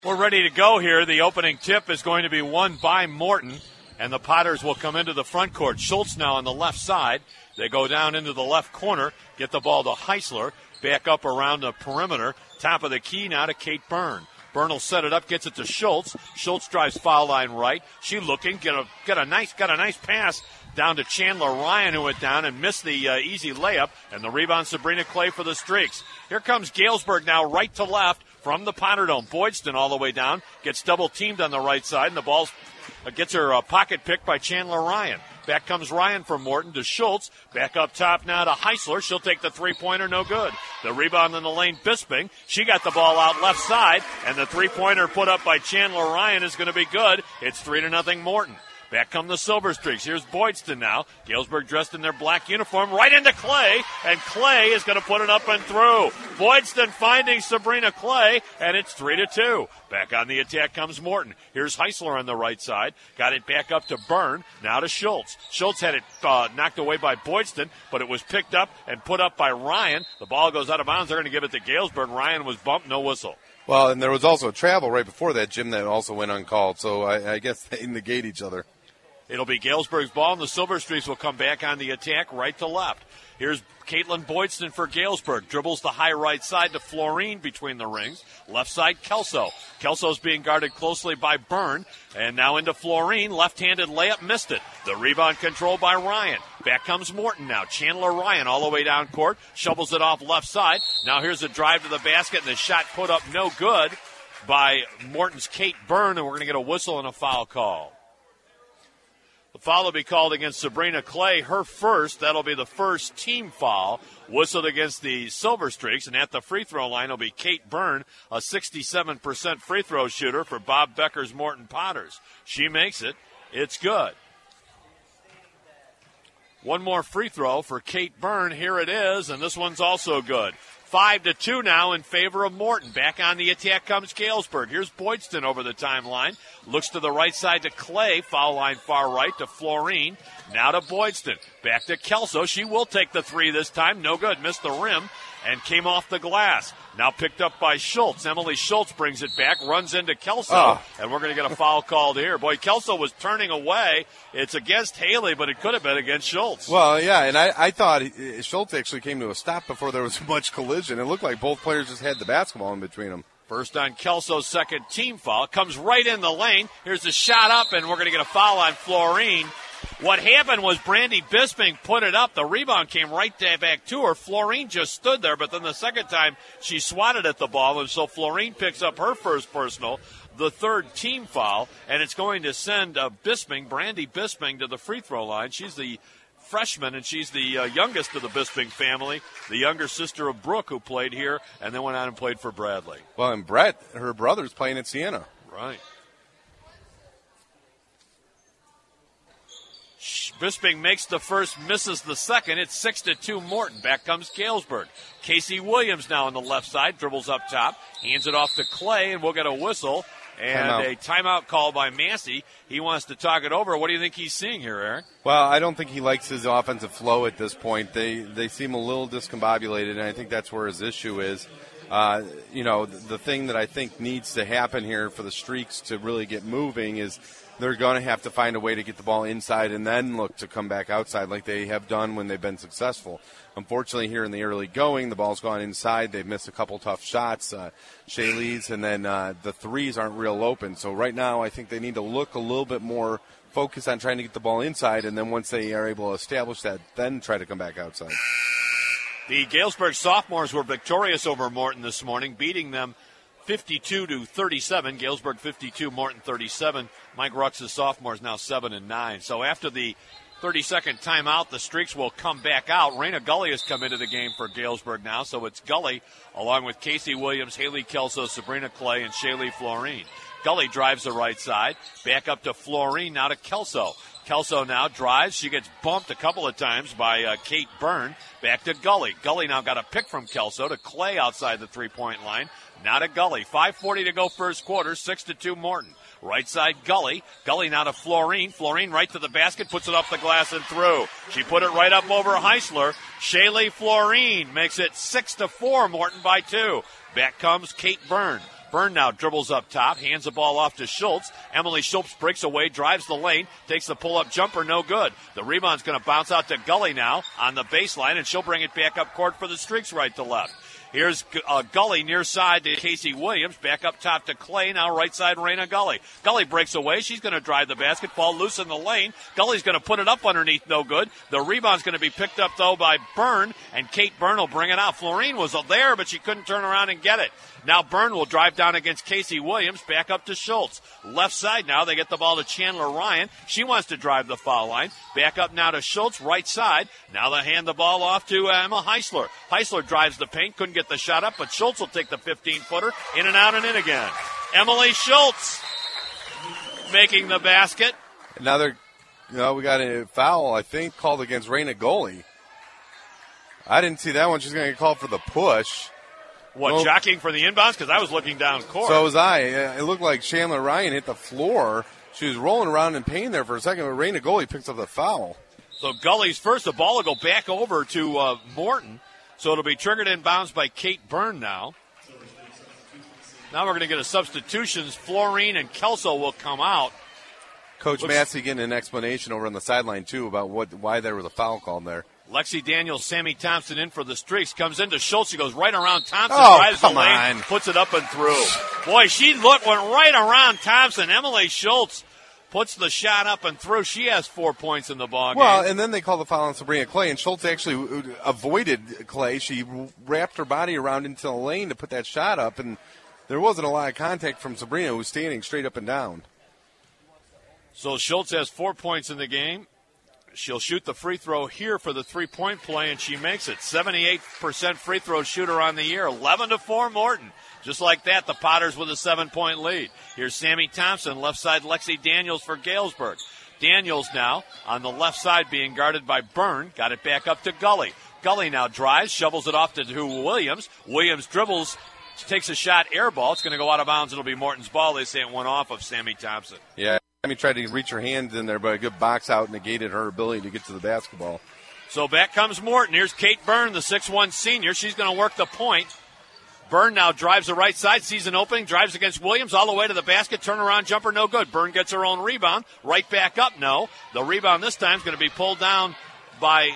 We're ready to go here. The opening tip is going to be won by Morton, and the Potters will come into the front court. Schultz now on the left side. They go down into the left corner, get the ball to Heisler, back up around the perimeter. Top of the key now to Kate Byrne. Byrne will set it up, gets it to Schultz. Schultz drives foul line right. She looking, got a nice pass down to Chandler Ryan, who went down and missed the easy layup, and the rebound Sabrina Clay for the Streaks. Here comes Galesburg now right to left from the Potterdome. Boydston all the way down, gets double teamed on the right side, and the ball gets her pocket picked by Chandler Ryan. Back comes Ryan from Morton to Schultz. Back up top now to Heisler. She'll take the three-pointer, no good. The rebound in the lane, Bisping. She got the ball out left side, and the three-pointer put up by Chandler Ryan is going to be good. It's 3-0 Morton. Back come the Silver Streaks. Here's Boydston now. Galesburg dressed in their black uniform right into Clay, and Clay is going to put it up and through. Boydston finding Sabrina Clay, and it's 3-2. Back on the attack comes Morton. Here's Heisler on the right side. Got it back up to Byrne. Now to Schultz. Schultz had it knocked away by Boydston, but it was picked up and put up by Ryan. The ball goes out of bounds. They're going to give it to Galesburg. Ryan was bumped, no whistle. Well, and there was also a travel right before that, Jim, that also went uncalled. So I guess they negate each other. It'll be Galesburg's ball, and the Silver Streaks will come back on the attack right to left. Here's Caitlin Boydston for Galesburg. Dribbles the high right side to Florine between the rings. Left side, Kelso. Kelso's being guarded closely by Byrne. And now into Florine. Left-handed layup, missed it. The rebound controlled by Ryan. Back comes Morton now. Chandler Ryan all the way down court. Shovels it off left side. Now here's a drive to the basket, and the shot put up no good by Morton's Kate Byrne, and we're going to get a whistle and a foul call. The foul will be called against Sabrina Clay, her first. That'll be the first team foul. Whistled against the Silver Streaks, and at the free throw line will be Kate Byrne, a 67% free throw shooter for Bob Becker's Morton Potters. She makes it. It's good. One more free throw for Kate Byrne. Here it is, and this one's also good. 5-2 now in favor of Morton. Back on the attack comes Galesburg. Here's Boydston over the timeline. Looks to the right side to Clay. Foul line far right to Florine. Now to Boydston. Back to Kelso. She will take the three this time. No good. Missed the rim and came off the glass. Now picked up by Schultz. Emily Schultz brings it back, runs into Kelso, and we're going to get a foul called here. Boy, Kelso was turning away. It's against Haley, but it could have been against Schultz. Well, yeah, and I thought Schultz actually came to a stop before there was much collision. It looked like both players just had the basketball in between them. First on Kelso's second team foul. Comes right in the lane. Here's the shot up, and we're going to get a foul on Florine. What happened was Brandy Bisping put it up. The rebound came right back to her. Florine just stood there, but then the second time she swatted at the ball, and so Florine picks up her first personal, the third team foul, and it's going to send Brandy Bisping, to the free throw line. She's the freshman, and she's the youngest of the Bisping family, the younger sister of Brooke, who played here and then went on and played for Bradley. Well, and Brett, her brother's playing at Siena. Right. Bisping makes the first, misses the second. It's 6-2 Morton. Back comes Galesburg. Casey Williams now on the left side, dribbles up top, hands it off to Clay, and we'll get a whistle and a timeout call by Massey. He wants to talk it over. What do you think he's seeing here, Eric? Well, I don't think he likes his offensive flow at this point. They seem a little discombobulated, and I think that's where his issue is. The thing that I think needs to happen here for the Streaks to really get moving is they're going to have to find a way to get the ball inside and then look to come back outside like they have done when they've been successful. Unfortunately, here in the early going, the ball's gone inside. They've missed a couple tough shots, Shaylee's, and then the threes aren't real open. So right now I think they need to look a little bit more focused on trying to get the ball inside, and then once they are able to establish that, then try to come back outside. The Galesburg sophomores were victorious over Morton this morning, beating them 52-37. Galesburg 52, Morton 37. Mike Rux's sophomores now 7-9. So after the 30-second timeout, the Streaks will come back out. Raina Gully has come into the game for Galesburg now, so it's Gully along with Casey Williams, Haley Kelso, Sabrina Clay, and Shaylee Florine. Gully drives the right side, back up to Florine, now to Kelso. Kelso now drives. She gets bumped a couple of times by Kate Byrne. Back to Gully. Gully now got a pick from Kelso to Clay outside the three-point line. Now to Gully. 5:40 to go first quarter. 6-2 Morton. Right side Gully. Gully now to Florine. Florine right to the basket. Puts it off the glass and through. She put it right up over Heisler. Shaylee Florine makes it 6-4. Morton by 2. Back comes Kate Byrne. Byrne now dribbles up top, hands the ball off to Schultz. Emily Schultz breaks away, drives the lane, takes the pull-up jumper, no good. The rebound's going to bounce out to Gully now on the baseline, and she'll bring it back up court for the Streaks right to left. Here's Gully near side to Casey Williams. Back up top to Clay. Now right side, Raina Gully. Gully breaks away. She's going to drive the basketball loose in the lane. Gully's going to put it up underneath. No good. The rebound's going to be picked up, though, by Byrne, and Kate Byrne will bring it out. Florine was there, but she couldn't turn around and get it. Now Byrne will drive down against Casey Williams. Back up to Schultz. Left side now. They get the ball to Chandler Ryan. She wants to drive the foul line. Back up now to Schultz. Right side. Now they hand the ball off to Emma Heisler. Heisler drives the paint. Couldn't get the shot up, but Schultz will take the 15-footer. In and out and in again. Emily Schultz making the basket. Now we got a foul, I think, called against Raina Gully. I didn't see that one. She's going to get called for the push. What, jockeying for the inbounds? Because I was looking down court. So was I. It looked like Chandler Ryan hit the floor. She was rolling around in pain there for a second, but Raina Gully picks up the foul. So Gully's first. The ball will go back over to Morton. So it'll be triggered inbounds by Kate Byrne now. Now we're going to get a substitutions. Florine and Kelso will come out. Coach Massey getting an explanation over on the sideline, too, about why there was a foul called there. Lexi Daniels, Sammy Thompson in for the Streaks. Comes into Schultz. She goes right around Thompson. Drives the lane, puts it up and through. Boy, went right around Thompson. Emily Schultz puts the shot up and through. She has 4 points in the ball game. Well, and then they call the foul on Sabrina Clay, and Schultz actually avoided Clay. She wrapped her body around into the lane to put that shot up, and there wasn't a lot of contact from Sabrina, who was standing straight up and down. So Schultz has 4 points in the game. She'll shoot the free throw here for the three-point play, and she makes it. 78% free throw shooter on the year. 11-4 Morton. Just like that, the Potters with a 7-point lead. Here's Sammy Thompson, left side Lexi Daniels for Galesburg. Daniels now on the left side being guarded by Byrne. Got it back up to Gully. Gully now drives, shovels it off to Williams. Williams dribbles, takes a shot, air ball. It's going to go out of bounds. It'll be Morton's ball. They say it went off of Sammy Thompson. Yeah. Sammy tried to reach her hands in there, but a good box out negated her ability to get to the basketball. So back comes Morton. Here's Kate Byrne, the 6'1 senior. She's going to work the point. Byrne now drives the right side, sees an opening, drives against Williams all the way to the basket. Turnaround jumper, no good. Byrne gets her own rebound. Right back up, no. The rebound this time is going to be pulled down by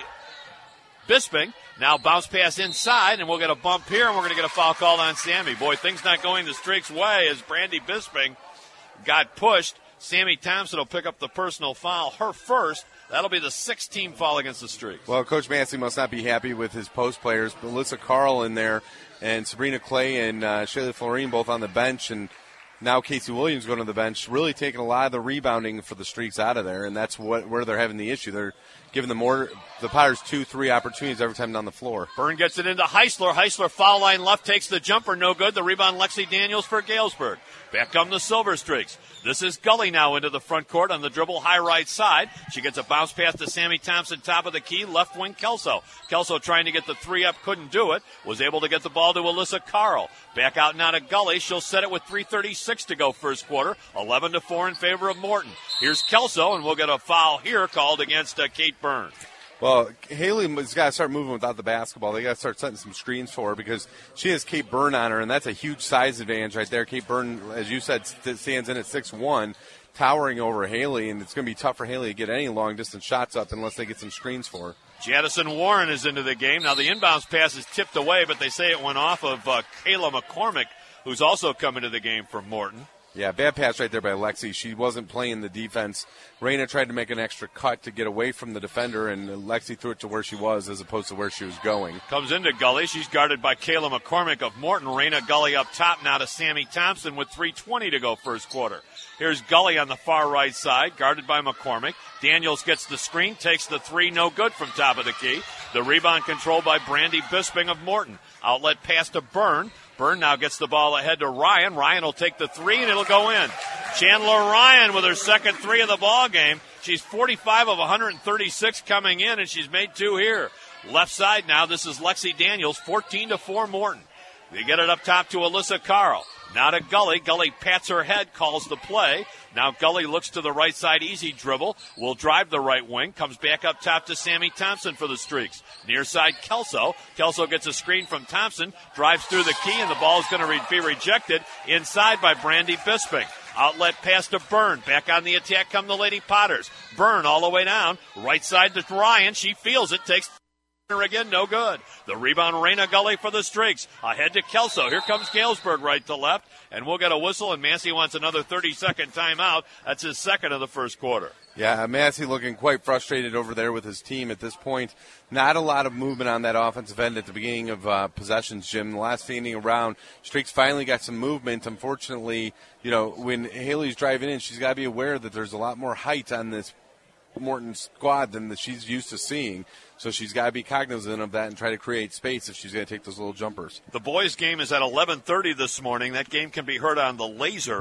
Bisping. Now bounce pass inside, and we'll get a bump here, and we're going to get a foul called on Sammy. Boy, things not going the Streaks' way as Brandy Bisping got pushed. Sammy Thompson will pick up the personal foul, her first. That'll be the 6th-team foul against the Streaks. Well, Coach Massey must not be happy with his post players. Melissa Carl in there, and Sabrina Clay and Shayla Florine both on the bench, and now Casey Williams going to the bench, really taking a lot of the rebounding for the Streaks out of there, and that's where they're having the issue. They're giving the Pirates 2-3 opportunities every time down the floor. Byrne gets it into Heisler. Heisler foul line left, takes the jumper, no good. The rebound, Lexi Daniels for Galesburg. Back come the Silver Streaks. This is Gully now into the front court on the dribble, high right side. She gets a bounce pass to Sammy Thompson, top of the key, left wing Kelso. Kelso trying to get the three up, couldn't do it. Was able to get the ball to Alyssa Carl. Back out now to Gully. She'll set it with 3:36 to go first quarter. 11-4 in favor of Morton. Here's Kelso, and we'll get a foul here called against Kate Byrne. Well, Haley's got to start moving without the basketball. They got to start setting some screens for her because she has Kate Byrne on her, and that's a huge size advantage right there. Kate Byrne, as you said, stands in at 6'1", towering over Haley, and it's going to be tough for Haley to get any long-distance shots up unless they get some screens for her. Jadison Warren is into the game. Now the inbounds pass is tipped away, but they say it went off of Kayla McCormick, who's also come into the game for Morton. Yeah, bad pass right there by Lexi. She wasn't playing the defense. Raina tried to make an extra cut to get away from the defender, and Lexi threw it to where she was as opposed to where she was going. Comes into Gully. She's guarded by Kayla McCormick of Morton. Raina Gully up top now to Sammy Thompson with 3:20 to go first quarter. Here's Gully on the far right side, guarded by McCormick. Daniels gets the screen, takes the three, no good from top of the key. The rebound controlled by Brandy Bisping of Morton. Outlet pass to Byrne. Byrne now gets the ball ahead to Ryan. Ryan will take the three, and it'll go in. Chandler Ryan with her second three of the ball game. She's 45 of 136 coming in, and she's made two here. Left side now, this is Lexi Daniels, 14-4 Morton. They get it up top to Alyssa Carl. Now to Gully. Gully pats her head, calls the play. Now Gully looks to the right side, easy dribble. Will drive the right wing. Comes back up top to Sammy Thompson for the Streaks. Near side, Kelso. Kelso gets a screen from Thompson. Drives through the key, and the ball is going to be rejected inside by Brandy Bisping. Outlet pass to Byrne. Back on the attack come the Lady Potters. Byrne all the way down. Right side to Ryan. She feels it. Takes again, no good. The rebound, Raina Gully for the Streaks. Ahead to Kelso. Here comes Galesburg right to left. And we'll get a whistle, and Massey wants another 30-second timeout. That's his second of the first quarter. Yeah, Massey looking quite frustrated over there with his team at this point. Not a lot of movement on that offensive end at the beginning of possessions, Jim. The last inning around, Streaks finally got some movement. Unfortunately, when Haley's driving in, she's got to be aware that there's a lot more height on this Morton squad than that she's used to seeing. So she's got to be cognizant of that and try to create space if she's going to take those little jumpers. The boys' game is at 11:30 this morning. That game can be heard on the Laser.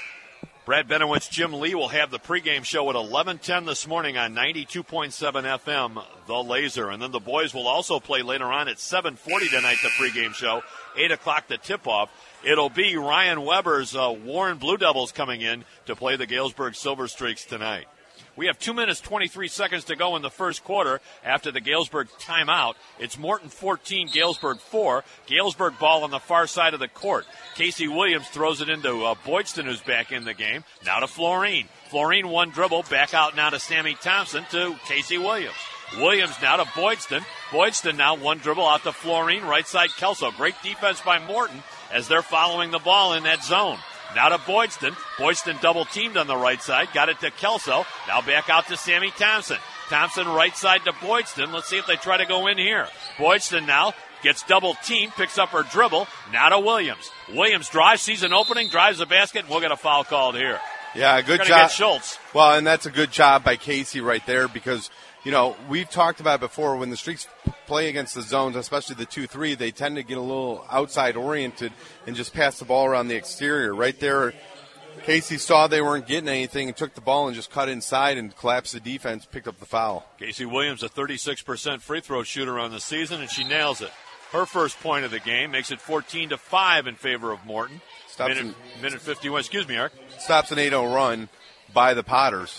Brad Benowitz, Jim Lee will have the pregame show at 11:10 this morning on 92.7 FM, The Laser. And then the boys will also play later on at 7:40 tonight, the pregame show, 8 o'clock the tip-off. It'll be Ryan Weber's Warren Blue Devils coming in to play the Galesburg Silver Streaks tonight. We have 2 minutes, 23 seconds to go in the first quarter after the Galesburg timeout. It's Morton 14, Galesburg 4. Galesburg ball on the far side of the court. Casey Williams throws it into Boydston, who's back in the game. Now to Florine. Florine one dribble, back out now to Sammy Thompson to Casey Williams. Williams now to Boydston. Boydston now one dribble out to Florine, right side Kelso. Great defense by Morton as they're following the ball in that zone. Now to Boydston. Boydston double-teamed on the right side. Got it to Kelso. Now back out to Sammy Thompson. Thompson right side to Boydston. Let's see if they try to go in here. Boydston now gets double-teamed, picks up her dribble. Now to Williams. Williams drives, sees an opening, drives the basket, and we'll get a foul called here. Yeah, good job. Get Schultz. Well, and that's a good job by Casey right there because, we've talked about it before when the Streaks play against the zones, especially the 2-3, they tend to get a little outside oriented and just pass the ball around the exterior. Right there, Casey saw they weren't getting anything and took the ball and just cut inside and collapsed the defense, picked up the foul. Casey Williams, a 36% free throw shooter on the season, and she nails it. Her first point of the game makes it 14-5 in favor of Morton. Minute 51. Excuse me, Eric. Stops an 8-0 run by the Potters.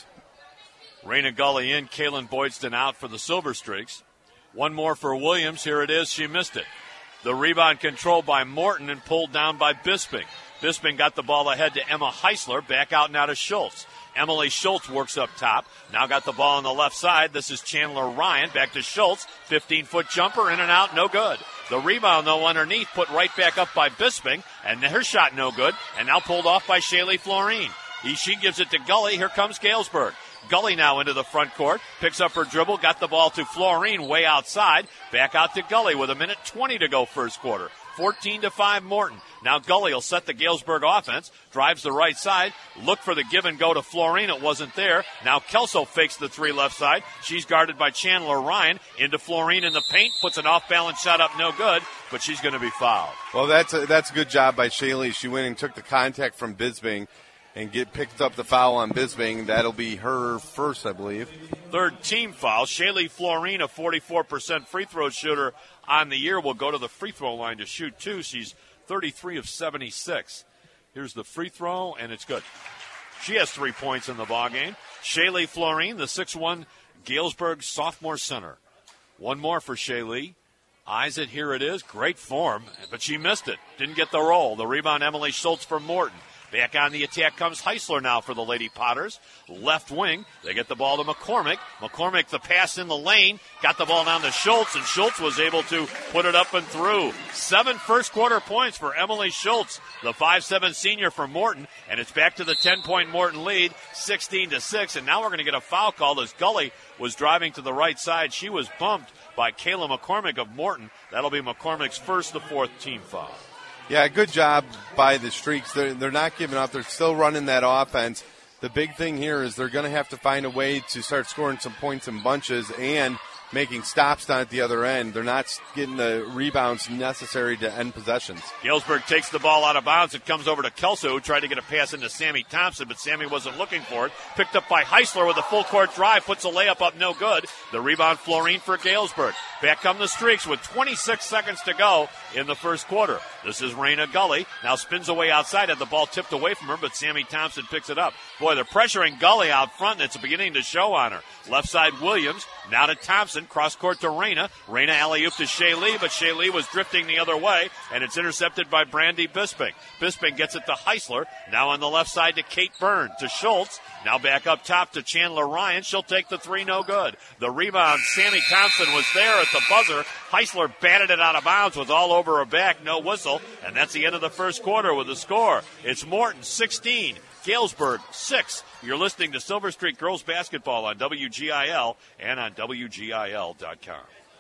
Raina Gully in, Kaylin Boydston out for the Silver Streaks. One more for Williams. Here it is. She missed it. The rebound controlled by Morton and pulled down by Bisping. Bisping got the ball ahead to Emma Heisler. Back out now to Schultz. Emily Schultz works up top. Now got the ball on the left side. This is Chandler Ryan. Back to Schultz. 15-foot jumper in and out. No good. The rebound, though, underneath, put right back up by Bisping. And her shot no good. And now pulled off by Shaylee Florine. She gives it to Gully. Here comes Galesburg. Gully now into the front court, picks up her dribble, got the ball to Florine way outside, back out to Gully with 1:20 to go first quarter. 14-5 Morton. Now Gully will set the Galesburg offense, drives the right side, look for the give and go to Florine, it wasn't there. Now Kelso fakes the three left side. She's guarded by Chandler Ryan, into Florine in the paint, puts an off-balance shot up, no good, but she's going to be fouled. Well, that's a good job by Shaylee. She went and took the contact from Bisping and picked up the foul on Bisping. That'll be her first, I believe. Third team foul. Shaylee Florine, a 44% free throw shooter on the year, will go to the free throw line to shoot two. She's 33 of 76. Here's the free throw, and it's good. She has 3 points in the ballgame. Shaylee Florine, the 6'1 Galesburg sophomore center. One more for Shaylee. Eyes it, here it is. Great form, but she missed it. Didn't get the roll. The rebound, Emily Schultz for Morton. Back on the attack comes Heisler now for the Lady Potters. Left wing, they get the ball to McCormick. McCormick, the pass in the lane, got the ball down to Schultz, and Schultz was able to put it up and through. 7 first quarter points for Emily Schultz, the 5'7 senior for Morton, and it's back to the 10-point Morton lead, 16-6, and now we're going to get a foul call as Gully was driving to the right side. She was bumped by Kayla McCormick of Morton. That'll be McCormick's first, the 4th team foul. Yeah, good job by the Streaks. They're not giving up. They're still running that offense. The big thing here is they're going to have to find a way to start scoring some points in bunches and making stops down at the other end. They're not getting the rebounds necessary to end possessions. Galesburg takes the ball out of bounds. It comes over to Kelso, who tried to get a pass into Sammy Thompson, but Sammy wasn't looking for it. Picked up by Heisler with a full court drive, puts a layup up, no good. The rebound, Florine for Galesburg. Back come the Streaks with 26 seconds to go in the first quarter. This is Raina Gully. Now spins away outside, had the ball tipped away from her, but Sammy Thompson picks it up. Boy, they're pressuring Gully out front, and it's beginning to show on her. Left side, Williams. Now to Thompson. Cross court to Raina. Raina alley-oop to Shea Lee, but Shea Lee was drifting the other way, and it's intercepted by Brandy Bisping. Bisping gets it to Heisler. Now on the left side to Kate Byrne. To Schultz. Now back up top to Chandler Ryan. She'll take the three, no good. The rebound, Sammy Thompson was there at the buzzer. Heisler batted it out of bounds, was all over her back, no whistle. And that's the end of the first quarter with the score. It's Morton 16, Galesburg 6. You're listening to Silver Streak Girls Basketball on WGIL and on WGIL.com.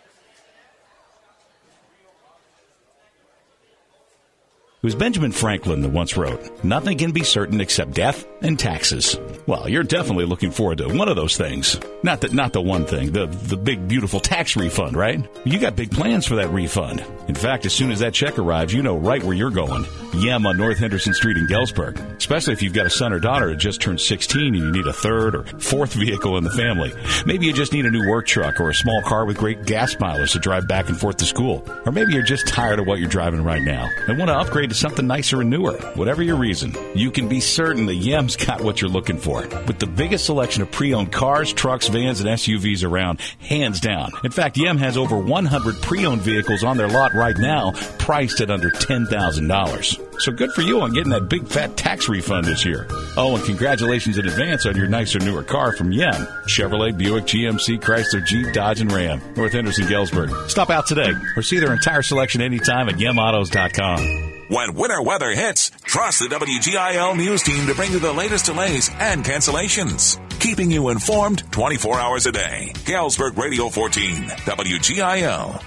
It was Benjamin Franklin that once wrote, "Nothing can be certain except death and taxes." Well, you're definitely looking forward to one of those things. Not the one thing, the big, beautiful tax refund, right? You got big plans for that refund. In fact, as soon as that check arrives, you know right where you're going. Yem on North Henderson Street in Galesburg. Especially if you've got a son or daughter who just turned 16 and you need a third or fourth vehicle in the family. Maybe you just need a new work truck or a small car with great gas mileage to drive back and forth to school. Or maybe you're just tired of what you're driving right now and want to upgrade to something nicer and newer. Whatever your reason, you can be certain that Yem's got what you're looking for. With the biggest selection of pre-owned cars, trucks, vans, and SUVs around, hands down. In fact, Yem has over 100 pre-owned vehicles on their lot right now, priced at under $10,000. So good for you on getting that big fat tax refund this year. Oh, and congratulations in advance on your nicer, newer car from Yem. Chevrolet, Buick, GMC, Chrysler, Jeep, Dodge, and Ram. North Henderson, Galesburg. Stop out today or see their entire selection anytime at YemAutos.com. When winter weather hits, trust the WGIL News team to bring you the latest delays and cancellations. Keeping you informed 24 hours a day. Galesburg Radio 14, WGIL.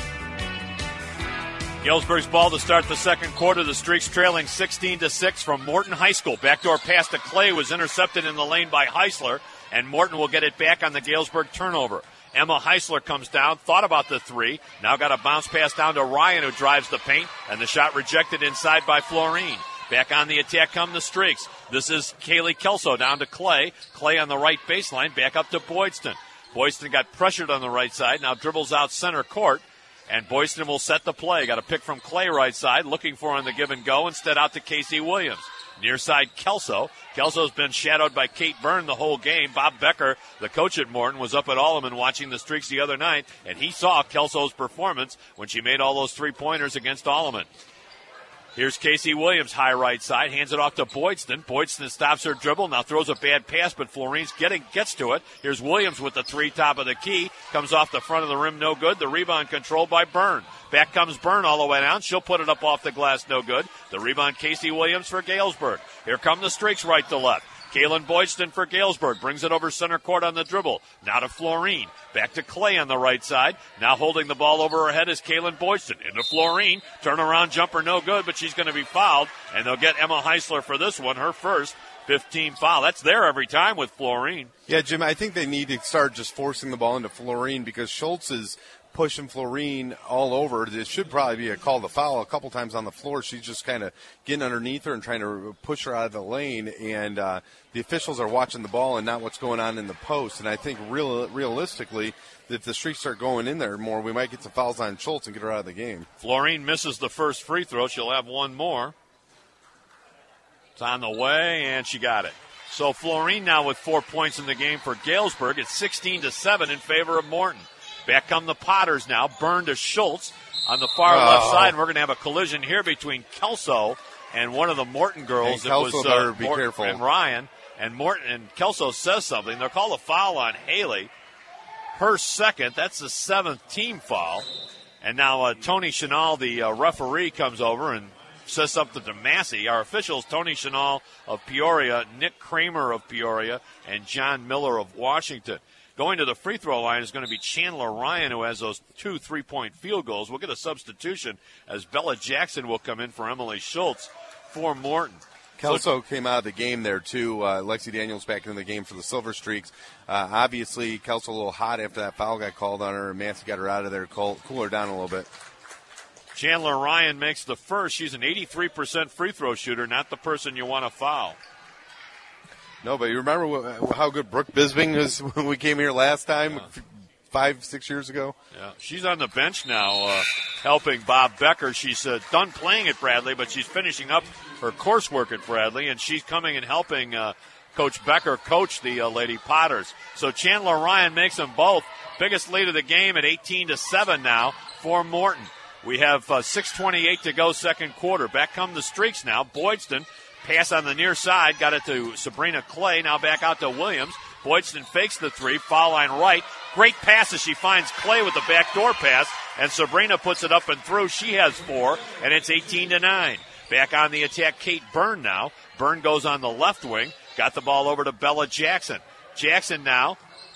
Galesburg's ball to start the second quarter. The Streaks trailing 16-6 from Morton High School. Backdoor pass to Clay was intercepted in the lane by Heisler, and Morton will get it back on the Galesburg turnover. Emma Heisler comes down, thought about the three, now got a bounce pass down to Ryan, who drives the paint, and the shot rejected inside by Florine. Back on the attack come the Streaks. This is Kaylee Kelso down to Clay. Clay on the right baseline, back up to Boydston. Boydston got pressured on the right side, now dribbles out center court, and Boydston will set the play. Got a pick from Clay right side, looking for on the give and go, instead out to Casey Williams. Near side, Kelso. Kelso's been shadowed by Kate Byrne the whole game. Bob Becker, the coach at Morton, was up at Alleman watching the Streaks the other night, and he saw Kelso's performance when she made all those three-pointers against Alleman. Here's Casey Williams, high right side, hands it off to Boydston. Boydston stops her dribble, now throws a bad pass, but Florine's gets to it. Here's Williams with the three, top of the key. Comes off the front of the rim, no good. The rebound controlled by Byrne. Back comes Byrne all the way down. She'll put it up off the glass, no good. The rebound, Casey Williams for Galesburg. Here come the Streaks right to left. Kaylin Boydston for Galesburg brings it over center court on the dribble. Now to Florine. Back to Clay on the right side. Now holding the ball over her head is Kaylin Boydston. Into Florine. Turnaround jumper no good, but she's going to be fouled. And they'll get Emma Heisler for this one, her first 15 foul. That's there every time with Florine. Yeah, Jim, I think they need to start just forcing the ball into Florine because Schultz is pushing Florine all over. It should probably be a call to foul a couple times on the floor. She's just kind of getting underneath her and trying to push her out of the lane, and the officials are watching the ball and not what's going on in the post. And I think realistically, if the Streaks start going in there more, we might get some fouls on Schultz and get her out of the game. Florine misses the first free throw. She'll have one more. It's on the way, and she got it. So Florine now with 4 points in the game for Galesburg. It's 16-7 in favor of Morton. Back come the Potters now. Byrne to Schultz on the far left side. We're going to have a collision here between Kelso and one of the Morton girls. It was Morton careful. And Ryan. And Morton and Kelso says something. They'll call a foul on Haley. Her second. That's the seventh team foul. And now Tony Chenal, the referee, comes over and says something to Massey. Our officials, Tony Chenal of Peoria, Nick Kramer of Peoria, and John Miller of Washington. Going to the free throw line is going to be Chandler Ryan, who has those 2 3-point field goals. We'll get a substitution as Bella Jackson will come in for Emily Schultz for Morton. Kelso came out of the game there, too. Lexi Daniels back in the game for the Silver Streaks. Obviously, Kelso a little hot after that foul got called on her, and Massey got her out of there, cool her down a little bit. Chandler Ryan makes the first. She's an 83% free throw shooter, not the person you want to foul. No, but you remember how good Brooke Bisbing was when we came here last time, 5-6 years ago? Yeah, she's on the bench now helping Bob Becker. She's done playing at Bradley, but she's finishing up her coursework at Bradley, and she's coming and helping Coach Becker coach the Lady Potters. So Chandler Ryan makes them both. Biggest lead of the game at 18-7 now for Morton. We have 6:28 to go, second quarter. Back come the Streaks now. Boydston, pass on the near side, got it to Sabrina Clay. Now back out to Williams. Boydston fakes the three, foul line right. Great pass as she finds Clay with the backdoor pass, and Sabrina puts it up and through. She has 4, and it's 18-9. Back on the attack, Kate Byrne now. Byrne goes on the left wing, got the ball over to Bella Jackson. Jackson now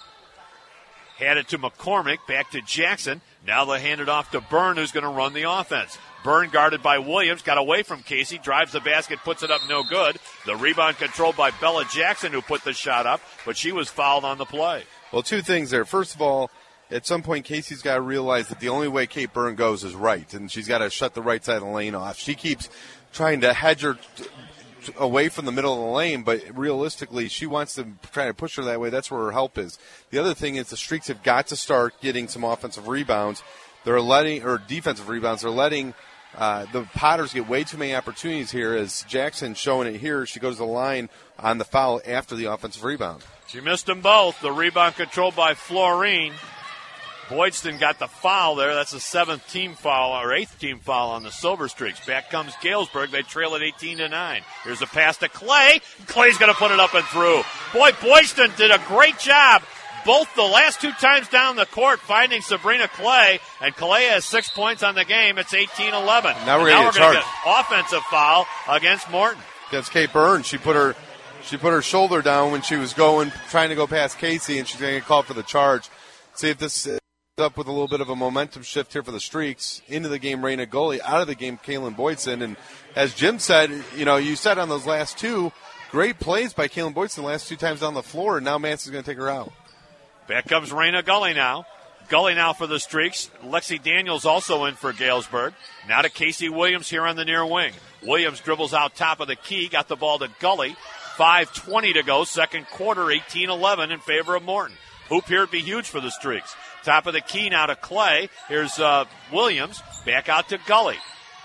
had it to McCormick, back to Jackson. Now they'll hand it off to Byrne, who's going to run the offense. Byrne guarded by Williams, got away from Casey, drives the basket, puts it up, no good. The rebound controlled by Bella Jackson, who put the shot up, but she was fouled on the play. Well, two things there. First of all, at some point, Casey's got to realize that the only way Kate Byrne goes is right, and she's got to shut the right side of the lane off. She keeps trying to hedge her away from the middle of the lane, but realistically, she wants to try to push her that way. That's where her help is. The other thing is the Streaks have got to start getting some offensive rebounds. They're letting, or defensive rebounds. They're letting the Potters get way too many opportunities here. As Jackson showing it here, she goes to the line on the foul after the offensive rebound. She missed them both. The rebound controlled by Florine. Boydston got the foul there. That's the 7th team foul, or 8th team foul on the Silver Streaks. Back comes Galesburg. They trail at 18-9. Here's a pass to Clay. Clay's going to put it up and through. Boy, Boydston did a great job both the last 2 times down the court finding Sabrina Clay, and Clay has 6 points on the game. It's 18-11. Now we're going to get offensive foul against Morton. Against Kate Byrne. She put her shoulder down when she was trying to go past Casey, and she's going to get called for the charge. See if this up with a little bit of a momentum shift here for the Streaks. Into the game, Raina Gully. Out of the game, Kaylin Boydson. And as Jim said, you said on those last 2, great plays by Kaylin Boydson the last 2 times on the floor, and now Massey's going to take her out. Back comes Raina Gully now. Gully now for the Streaks. Lexi Daniels also in for Galesburg. Now to Casey Williams here on the near wing. Williams dribbles out top of the key, got the ball to Gully. 5:20 to go, second quarter, 18-11 in favor of Morton. Hoop here would be huge for the Streaks. Top of the key now to Clay. Here's Williams. Back out to Gully.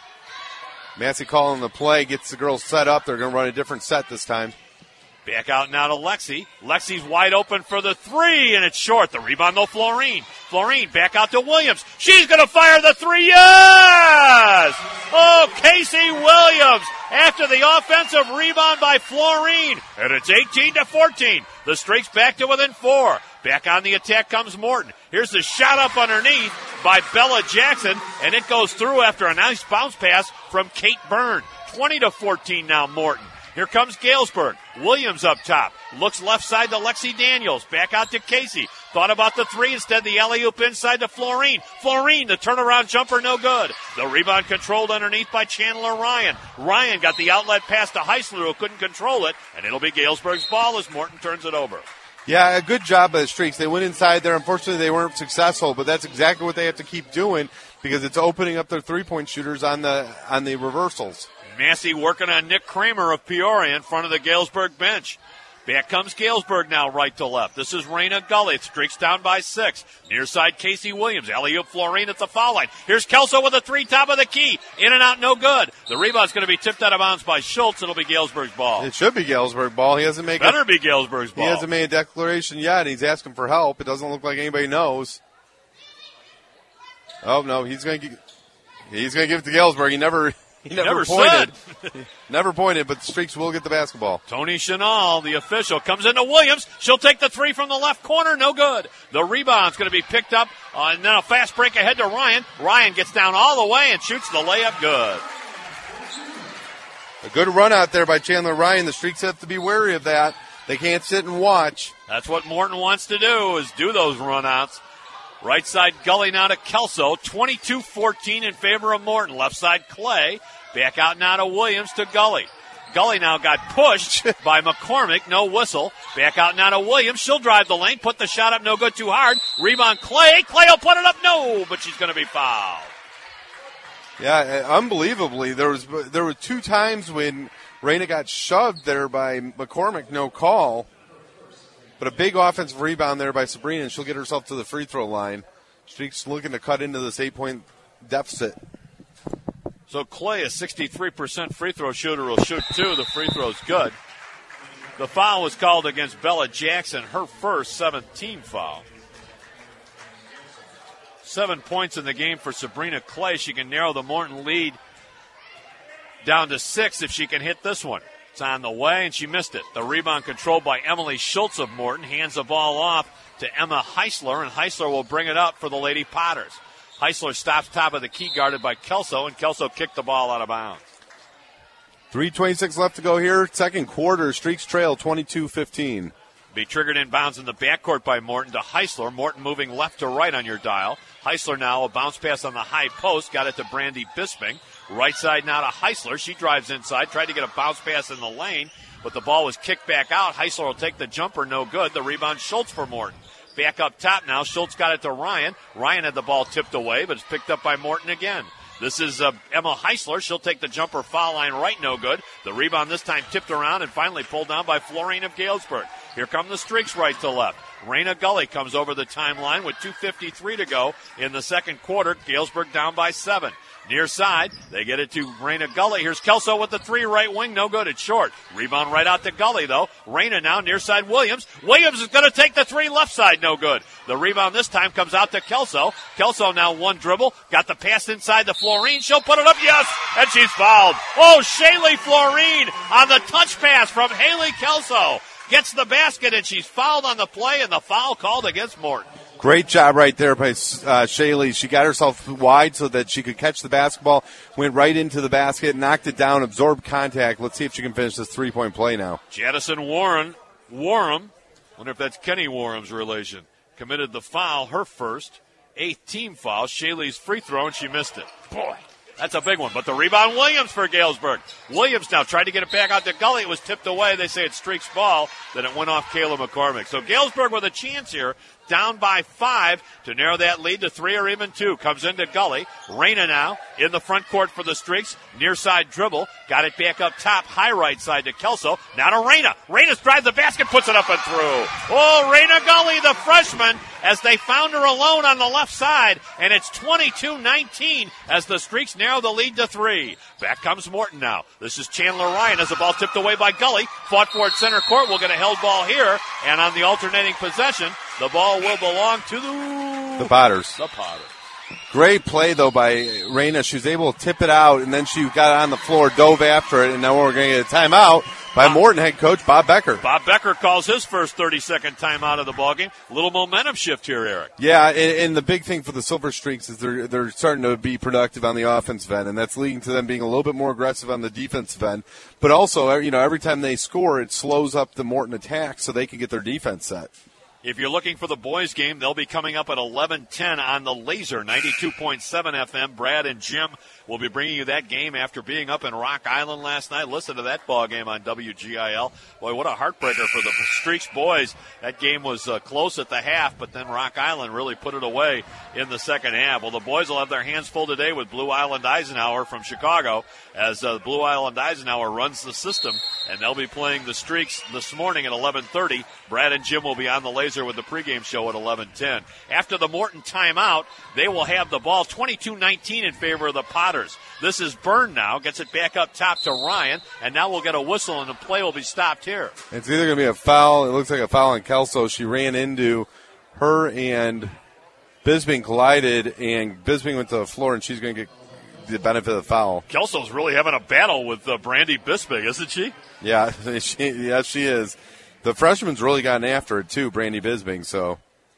Massey calling the play, gets the girls set up. They're going to run a different set this time. Back out now to Lexi. Lexi's wide open for the 3, and it's short. The rebound, though, Florine. Florine back out to Williams. She's going to fire the 3. Yes! Oh, Casey Williams after the offensive rebound by Florine. And it's 18-14. The Streaks back to within 4. Back on the attack comes Morton. Here's the shot up underneath by Bella Jackson, and it goes through after a nice bounce pass from Kate Byrne. 20-14 now, Morton. Here comes Galesburg. Williams up top. Looks left side to Lexi Daniels. Back out to Casey. Thought about the 3 instead. The alley-oop inside to Florine. Florine, the turnaround jumper, no good. The rebound controlled underneath by Chandler Ryan. Ryan got the outlet pass to Heisler, who couldn't control it, and it'll be Galesburg's ball as Morton turns it over. Yeah, a good job by the Streaks. They went inside there. Unfortunately, they weren't successful, but that's exactly what they have to keep doing because it's opening up their three-point shooters on the reversals. Massey working on Nick Kramer of Peoria in front of the Galesburg bench. Back comes Galesburg now, right to left. This is Raina Gully. Streaks down by 6. Near side, Casey Williams. Alley-oop Florine at the foul line. Here's Kelso with a 3, top of the key. In and out, no good. The rebound's going to be tipped out of bounds by Schultz. It'll be Galesburg's ball. It should be Galesburg ball. He hasn't made Better be Galesburg's ball. He hasn't made a declaration yet. He's asking for help. It doesn't look like anybody knows. Oh, no, he's going to give it to Galesburg. He never pointed. Never pointed, but the Streaks will get the basketball. Tony Chenal, the official, comes into Williams. She'll take the 3 from the left corner. No good. The rebound's going to be picked up, and then a fast break ahead to Ryan. Ryan gets down all the way and shoots the layup good. A good run out there by Chandler Ryan. The Streaks have to be wary of that. They can't sit and watch. That's what Morton wants to do, is do those runouts. Right side Gully now to Kelso. 22-14 in favor of Morton. Left side Clay. Back out now to Williams to Gully. Gully now got pushed by McCormick. No whistle. Back out now to Williams. She'll drive the lane. Put the shot up. No good. Too hard. Rebound Clay. Clay will put it up. No, but she's going to be fouled. Yeah, unbelievably, there were 2 times when Reyna got shoved there by McCormick, no call. But a big offensive rebound there by Sabrina, and she'll get herself to the free throw line. Streak's looking to cut into this 8-point deficit. So Clay, a 63% free throw shooter, will shoot 2. The free throw's good. The foul was called against Bella Jackson, her first 7th-team foul. 7 points in the game for Sabrina Clay. She can narrow the Morton lead down to 6 if she can hit this one. It's on the way, and she missed it. The rebound controlled by Emily Schultz of Morton. Hands the ball off to Emma Heisler, and Heisler will bring it up for the Lady Potters. Heisler stops top of the key, guarded by Kelso, and Kelso kicked the ball out of bounds. 3:26 left to go here. Second quarter, Streaks trail 22-15. Be triggered inbounds in the backcourt by Morton to Heisler. Morton moving left to right on your dial. Heisler now, a bounce pass on the high post. Got it to Brandy Bisping. Right side now to Heisler. She drives inside. Tried to get a bounce pass in the lane, but the ball was kicked back out. Heisler will take the jumper. No good. The rebound, Schultz for Morton. Back up top now. Schultz got it to Ryan. Ryan had the ball tipped away, but it's picked up by Morton again. This is Emma Heisler. She'll take the jumper, foul line right, no good. The rebound this time tipped around and finally pulled down by Florine of Galesburg. Here come the Streaks right to left. Reyna Gully comes over the timeline with 2:53 to go in the second quarter. Galesburg down by 7. Near side, they get it to Reyna Gully. Here's Kelso with the 3 right wing. No good. It's short. Rebound right out to Gully, though. Reyna now near side Williams. Williams is going to take the 3 left side. No good. The rebound this time comes out to Kelso. Kelso now one dribble. Got the pass inside to Florine. She'll put it up. Yes. And she's fouled. Oh, Shaylee Florine on the touch pass from Haley Kelso. Gets the basket, and she's fouled on the play, and the foul called against Morton. Great job right there by Shaylee. She got herself wide so that she could catch the basketball, went right into the basket, knocked it down, absorbed contact. Let's see if she can finish this 3-point play now. Jadison Warren, wonder if that's Kenny Warren's relation, committed the foul, her first, 8th team foul. Shaylee's free throw, and she missed it. Boy, that's a big one. But the rebound, Williams for Galesburg. Williams now tried to get it back out to Gully. It was tipped away. They say it's Streaks' ball. Then it went off Kayla McCormick. So Galesburg with a chance here, down by 5 to narrow that lead to 3 or even 2. Comes into Gully. Reyna now in the front court for the Streaks. Near side dribble. Got it back up top. High right side to Kelso. Now to Reyna. Reyna's drives the basket, puts it up and through. Oh, Reyna Gully, the freshman, as they found her alone on the left side. And it's 22-19 as the Streaks narrow the lead to 3. Back comes Morton now. This is Chandler Ryan as the ball tipped away by Gully. Fought for it center court. We'll get a held ball here. And on the alternating possession, the ball will belong to the Potters. The Potters. Great play, though, by Reyna. She was able to tip it out, and then she got on the floor, dove after it, and now we're going to get a timeout by Morton head coach Bob Becker. Bob Becker calls his first 30-second timeout of the ballgame. A little momentum shift here, Eric. Yeah, and the big thing for the Silver Streaks is they're starting to be productive on the offensive end, and that's leading to them being a little bit more aggressive on the defensive end. But also, every time they score, it slows up the Morton attack so they can get their defense set. If you're looking for the boys' game, they'll be coming up at 11:10 on the Laser, 92.7 FM. Brad and Jim will be bringing you that game after being up in Rock Island last night. Listen to that ball game on WGIL. Boy, what a heartbreaker for the Streaks boys. That game was close at the half, but then Rock Island really put it away in the second half. Well, the boys will have their hands full today with Blue Island Eisenhower from Chicago as Blue Island Eisenhower runs the system, and they'll be playing the Streaks this morning at 11:30. Brad and Jim will be on the Laser with the pregame show at 11:10. After the Morton timeout, they will have the ball 22-19 in favor of the Potters. This is Byrne now, gets it back up top to Ryan, and now we'll get a whistle and the play will be stopped here. It's either going to be a foul, it looks like a foul on Kelso. She ran into her and Bisping collided, and Bisping went to the floor, and she's going to get the benefit of the foul. Kelso's really having a battle with Brandy Bisping, isn't she? Yeah, she is. The freshman's really gotten after it, too, Brandy Bisping, So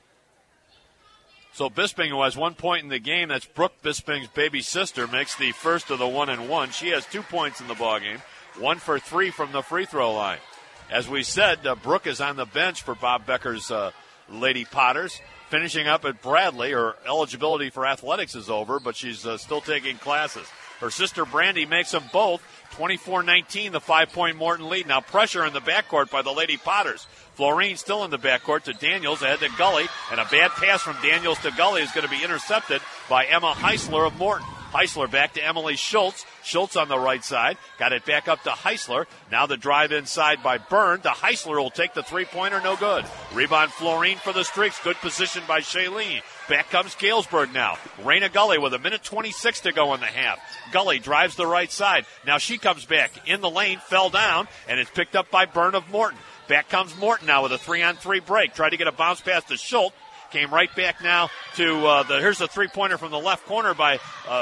Bisping, who has 1 point in the game, that's Brooke Bisping's baby sister, makes the first of the 1-and-1. She has 2 points in the ballgame, 1 for 3 from the free throw line. As we said, Brooke is on the bench for Bob Becker's Lady Potters. Finishing up at Bradley, her eligibility for athletics is over, but she's still taking classes. Her sister Brandy makes them both. 24-19, the 5-point Morton lead. Now pressure in the backcourt by the Lady Potters. Florine still in the backcourt to Daniels, ahead to Gully, and a bad pass from Daniels to Gully is going to be intercepted by Emma Heisler of Morton. Heisler back to Emily Schultz. Schultz on the right side. Got it back up to Heisler. Now the drive inside by Byrne. The Heisler will take the three-pointer, no good. Rebound Florine for the Streaks. Good position by Shailene. Back comes Galesburg now. Raina Gully with 1:26 to go in the half. Gully drives the right side. Now she comes back in the lane, fell down, and it's picked up by Byrne of Morton. Back comes Morton now with a 3-on-3 break. Tried to get a bounce pass to Schultz. Came right back now to here's a three-pointer from the left corner by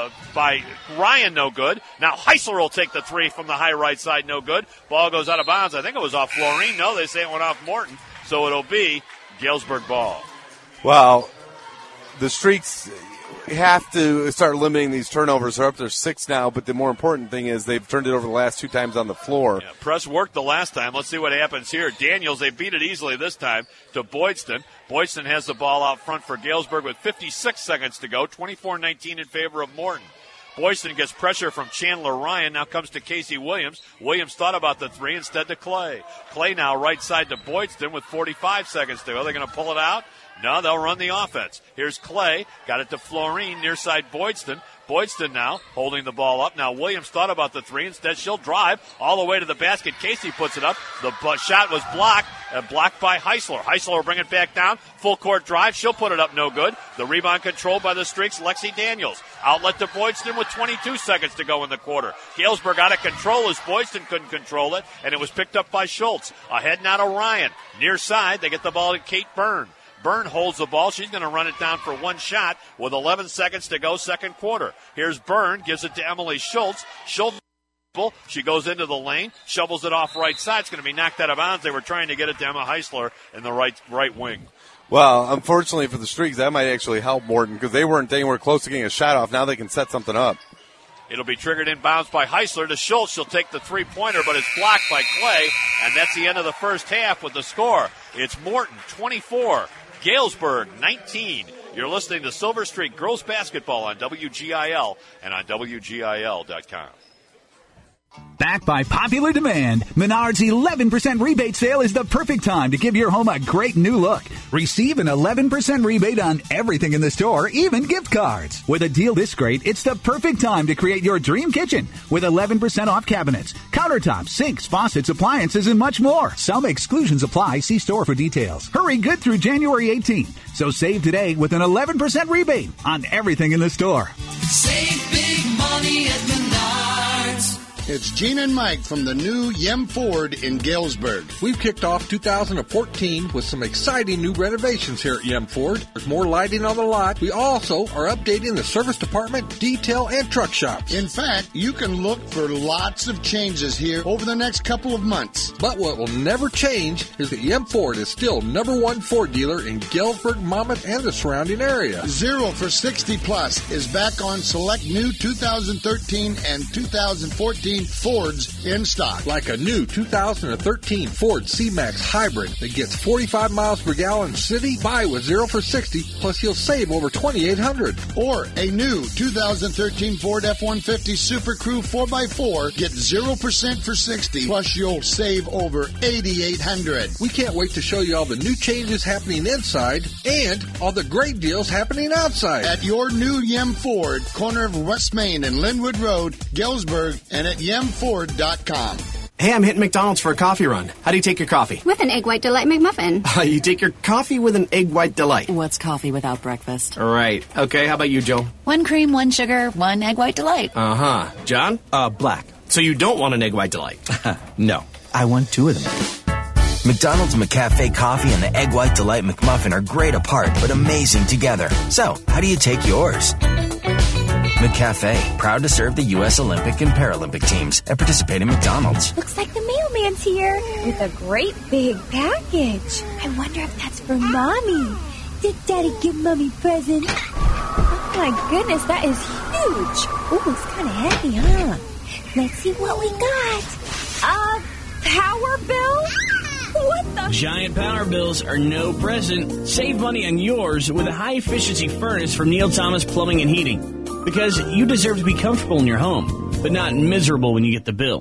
Ryan, no good. Now Heisler will take the three from the high right side, no good. Ball goes out of bounds. I think it was off Florine. No, they say it went off Morton. So it'll be Galesburg ball. Well, the Streaks have to start limiting these turnovers. They're up to 6 now, but the more important thing is they've turned it over the last 2 times on the floor. Yeah, press worked the last time. Let's see what happens here. Daniels, they beat it easily this time to Boydston. Boydston has the ball out front for Galesburg with 56 seconds to go. 24-19 in favor of Morton. Boydston gets pressure from Chandler Ryan. Now comes to Casey Williams. Williams thought about the three, instead to Clay. Clay now right side to Boydston with 45 seconds to go. They're going to pull it out. No, they'll run the offense. Here's Clay. Got it to Florine, near side Boydston. Boydston now holding the ball up. Now Williams thought about the three. Instead, she'll drive all the way to the basket. Casey puts it up. The shot was blocked by Heisler. Heisler will bring it back down. Full court drive. She'll put it up, no good. The rebound controlled by the Streaks, Lexi Daniels. Outlet to Boydston with 22 seconds to go in the quarter. Galesburg out of control as Boydston couldn't control it, and it was picked up by Schultz. Ahead now to Ryan. Near side, they get the ball to Kate Byrne. Byrne holds the ball. She's going to run it down for one shot with 11 seconds to go, second quarter. Here's Byrne, gives it to Emily Schultz. Schultz, she goes into the lane, shovels it off right side. It's going to be knocked out of bounds. They were trying to get it to Emma Heisler in the right wing. Well, unfortunately for the Streaks, that might actually help Morton because they weren't anywhere close to getting a shot off. Now they can set something up. It'll be triggered inbounds by Heisler to Schultz. She'll take the three-pointer, but it's blocked by Clay, and that's the end of the first half with the score. It's Morton 24. Galesburg 19. You're listening to Silver Streak Girls Basketball on WGIL and on WGIL.com. Backed by popular demand, Menards' 11% rebate sale is the perfect time to give your home a great new look. Receive an 11% rebate on everything in the store, even gift cards. With a deal this great, it's the perfect time to create your dream kitchen with 11% off cabinets, countertops, sinks, faucets, appliances, and much more. Some exclusions apply. See store for details. Hurry, good through January 18th. So save today with an 11% rebate on everything in the store. Save big money at Menards. It's Gene and Mike from the new Yem Ford in Galesburg. We've kicked off 2014 with some exciting new renovations here at Yem Ford. There's more lighting on the lot. We also are updating the service department, detail, and truck shops. In fact, you can look for lots of changes here over the next couple of months. But what will never change is that Yem Ford is still #1 Ford dealer in Galesburg, Monmouth, and the surrounding area. 0 for 60 plus is back on select new 2013 and 2014 Fords in stock. Like a new 2013 Ford C-Max Hybrid that gets 45 miles per gallon city. Buy with 0 for 60, plus you'll save over $2,800. Or a new 2013 Ford F-150 Super Crew 4x4. Get 0% for 60, plus you'll save over $8,800. We can't wait to show you all the new changes happening inside and all the great deals happening outside. At your new Yem Ford, corner of West Main and Linwood Road, Galesburg, and at YemFord.com. Hey, I'm hitting McDonald's for a coffee run. How do you take your coffee? With an Egg White Delight McMuffin. You take your coffee with an Egg White Delight. What's coffee without breakfast? Right. Okay, how about you, Joe? 1 cream, 1 sugar, 1 Egg White Delight. Uh-huh. John? Black. So you don't want an Egg White Delight? No. I want 2 of them. McDonald's McCafe Coffee and the Egg White Delight McMuffin are great apart, but amazing together. So, how do you take yours? McCafe, proud to serve the U.S. Olympic and Paralympic teams at participating McDonald's. Looks like the mailman's here with a great big package. I wonder if that's for Mommy. Did Daddy give Mommy presents? Oh my goodness, that is huge. Ooh, it's kind of heavy, huh? Let's see what we got. Power bill? What the? Giant power bills are no present. Save money on yours with a high-efficiency furnace from Neil Thomas Plumbing and Heating. Because you deserve to be comfortable in your home, but not miserable when you get the bill.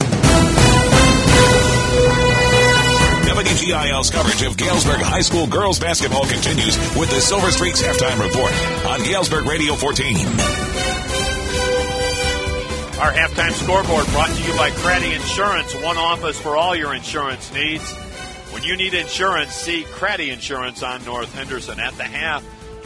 WGIL's coverage of Galesburg High School girls basketball continues with the Silver Streaks halftime report on Galesburg Radio 14. Our halftime scoreboard brought to you by Craddy Insurance, one office for all your insurance needs. When you need insurance, see Craddy Insurance on North Henderson. At the half,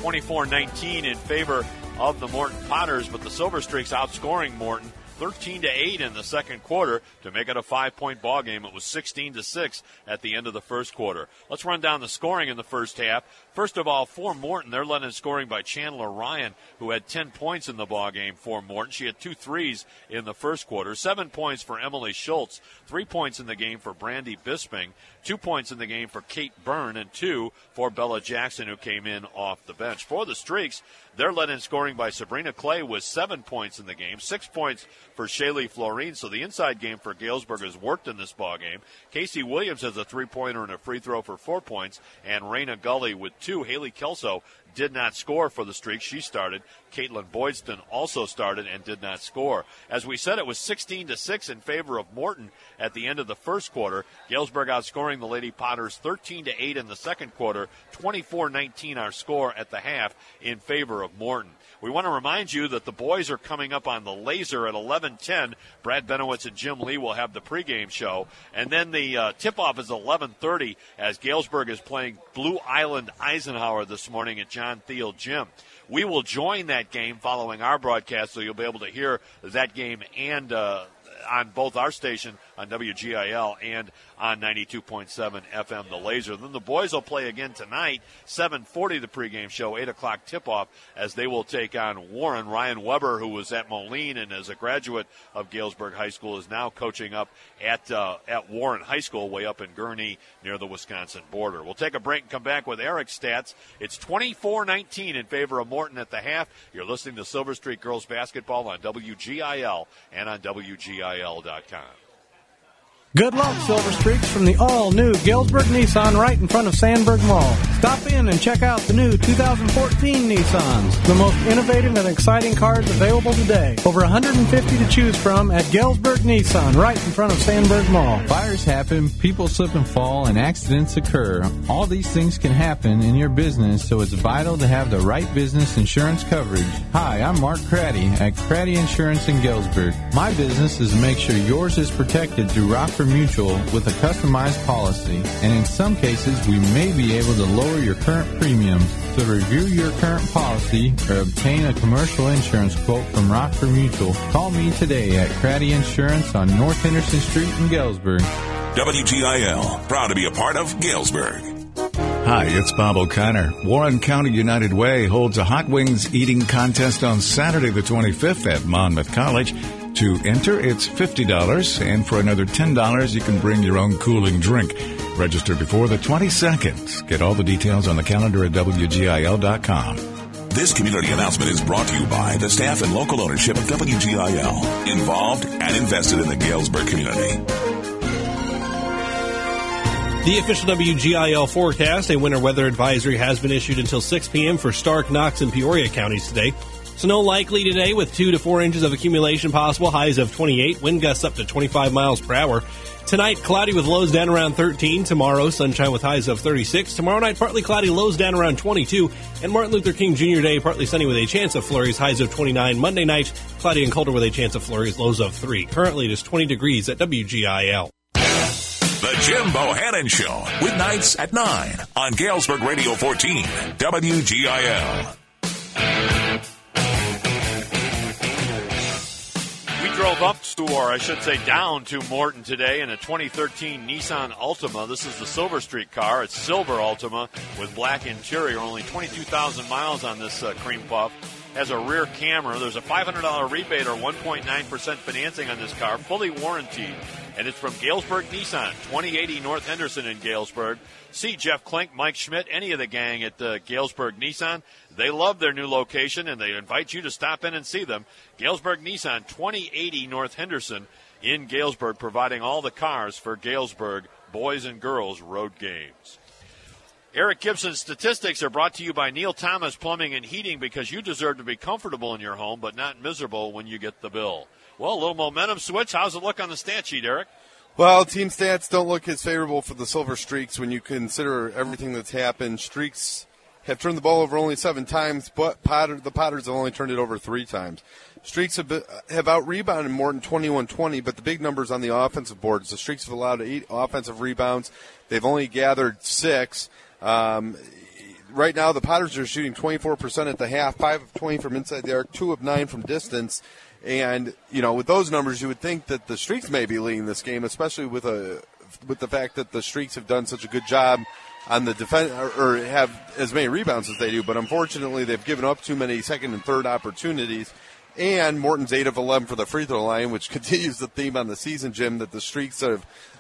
24-19 in favor of the Morton Potters, but the Silver Streaks outscoring Morton 13-8 in the second quarter to make it a 5-point ball game. It was 16-6 at the end of the first quarter. Let's run down the scoring in the first half. First of all, for Morton, they're led in scoring by Chandler Ryan, who had 10 points in the ball game for Morton. She had 2 threes in the first quarter. 7 points for Emily Schultz, 3 points in the game for Brandy Bisping, 2 points in the game for Kate Byrne, and 2 for Bella Jackson, who came in off the bench. For the Streaks, they're led in scoring by Sabrina Clay with 7 points in the game, 6 points for Shaylee Florine. So the inside game for Galesburg has worked in this ball game. Casey Williams has a 3-pointer and a free throw for 4 points, and Raina Gully with 2. Haley Kelso did not score for the Streaks. She started. Caitlin Boydston also started and did not score. As we said, it was 16-6 in favor of Morton at the end of the first quarter. Galesburg outscoring the Lady Potters 13-8 in the second quarter. 24-19 our score at the half in favor of Morton. We want to remind you that the boys are coming up on the Laser at 11:10. Brad Benowitz and Jim Lee will have the pregame show. And then the tip-off is 11:30 as Galesburg is playing Blue Island Eisenhower this morning at John Thiel Gym. We will join that game following our broadcast, so you'll be able to hear that game and on both our station on WGIL and on 92.7 FM, The Laser. Then the boys will play again tonight, 7:40 the pregame show, 8 o'clock tip-off, as they will take on Warren. Ryan Weber, who was at Moline and is a graduate of Galesburg High School, is now coaching up at Warren High School, way up in Gurnee near the Wisconsin border. We'll take a break and come back with Eric's stats. It's 24-19 in favor of Morton at the half. You're listening to Silver Streak Girls Basketball on WGIL and on WGIL.com. Good luck, Silver Streaks, from the all-new Galesburg Nissan right in front of Sandburg Mall. Stop in and check out the new 2014 Nissans, the most innovative and exciting cars available today. Over 150 to choose from at Galesburg Nissan right in front of Sandburg Mall. Fires happen, people slip and fall, and accidents occur. All these things can happen in your business, so it's vital to have the right business insurance coverage. Hi, I'm Mark Craddy at Craddy Insurance in Galesburg. My business is to make sure yours is protected through Rockford Mutual with a customized policy, and in some cases we may be able to lower your current premiums. To review your current policy or obtain a commercial insurance quote from Rockford Mutual, call me today at Craddy Insurance on North Henderson Street in Galesburg. WGIL, proud to be a part of Galesburg. Hi, it's Bob O'Connor. Warren County United Way holds a hot wings eating contest on Saturday the 25th at Monmouth College. To enter, it's $50, and for another $10, you can bring your own cooling drink. Register before the 22nd. Get all the details on the calendar at WGIL.com. This community announcement is brought to you by the staff and local ownership of WGIL, involved and invested in the Galesburg community. The official WGIL forecast, a winter weather advisory has been issued until 6 p.m. for Stark, Knox, and Peoria counties today. Snow likely today with 2 to 4 inches of accumulation possible, highs of 28, wind gusts up to 25 miles per hour. Tonight, cloudy with lows down around 13. Tomorrow, sunshine with highs of 36. Tomorrow night, partly cloudy, lows down around 22. And Martin Luther King Jr. Day, partly sunny with a chance of flurries, highs of 29. Monday night, cloudy and colder with a chance of flurries, lows of 3. Currently, it is 20 degrees at WGIL. The Jim Bohannon Show, weeknights at 9 on Galesburg Radio 14, WGIL. Drove up to, or I should say down to Morton today in a 2013 Nissan Altima. This is the Silver Streak car. It's silver Altima with black interior. Only 22,000 miles on this cream puff. Has a rear camera. There's a $500 rebate or 1.9% financing on this car, fully warranted. And it's from Galesburg Nissan, 2080 North Henderson in Galesburg. See Jeff Klink, Mike Schmidt, any of the gang at Galesburg Nissan. They love their new location, and they invite you to stop in and see them. Galesburg Nissan, 2080 North Henderson in Galesburg, providing all the cars for Galesburg boys and girls road games. Eric Gibson's statistics are brought to you by Neil Thomas Plumbing and Heating, because you deserve to be comfortable in your home but not miserable when you get the bill. Well, a little momentum switch. How's it look on the stat sheet, Eric? Well, team stats don't look as favorable for the Silver Streaks when you consider everything that's happened. Streaks have turned the ball over only 7 times, but the Potters have only turned it over 3 times. Streaks have out-rebounded Morton 21-20, but the big numbers on the offensive boards. The Streaks have allowed 8 offensive rebounds. They've only gathered 6. Right now, the Potters are shooting 24% at the half, 5 of 20 from inside the arc, 2 of 9 from distance. And, with those numbers, you would think that the Streaks may be leading this game, especially with the fact that the Streaks have done such a good job on the defense, or have as many rebounds as they do. But unfortunately, they've given up too many second and third opportunities. And Morton's 8 of 11 for the free throw line, which continues the theme on the season, Jim, that the Streaks have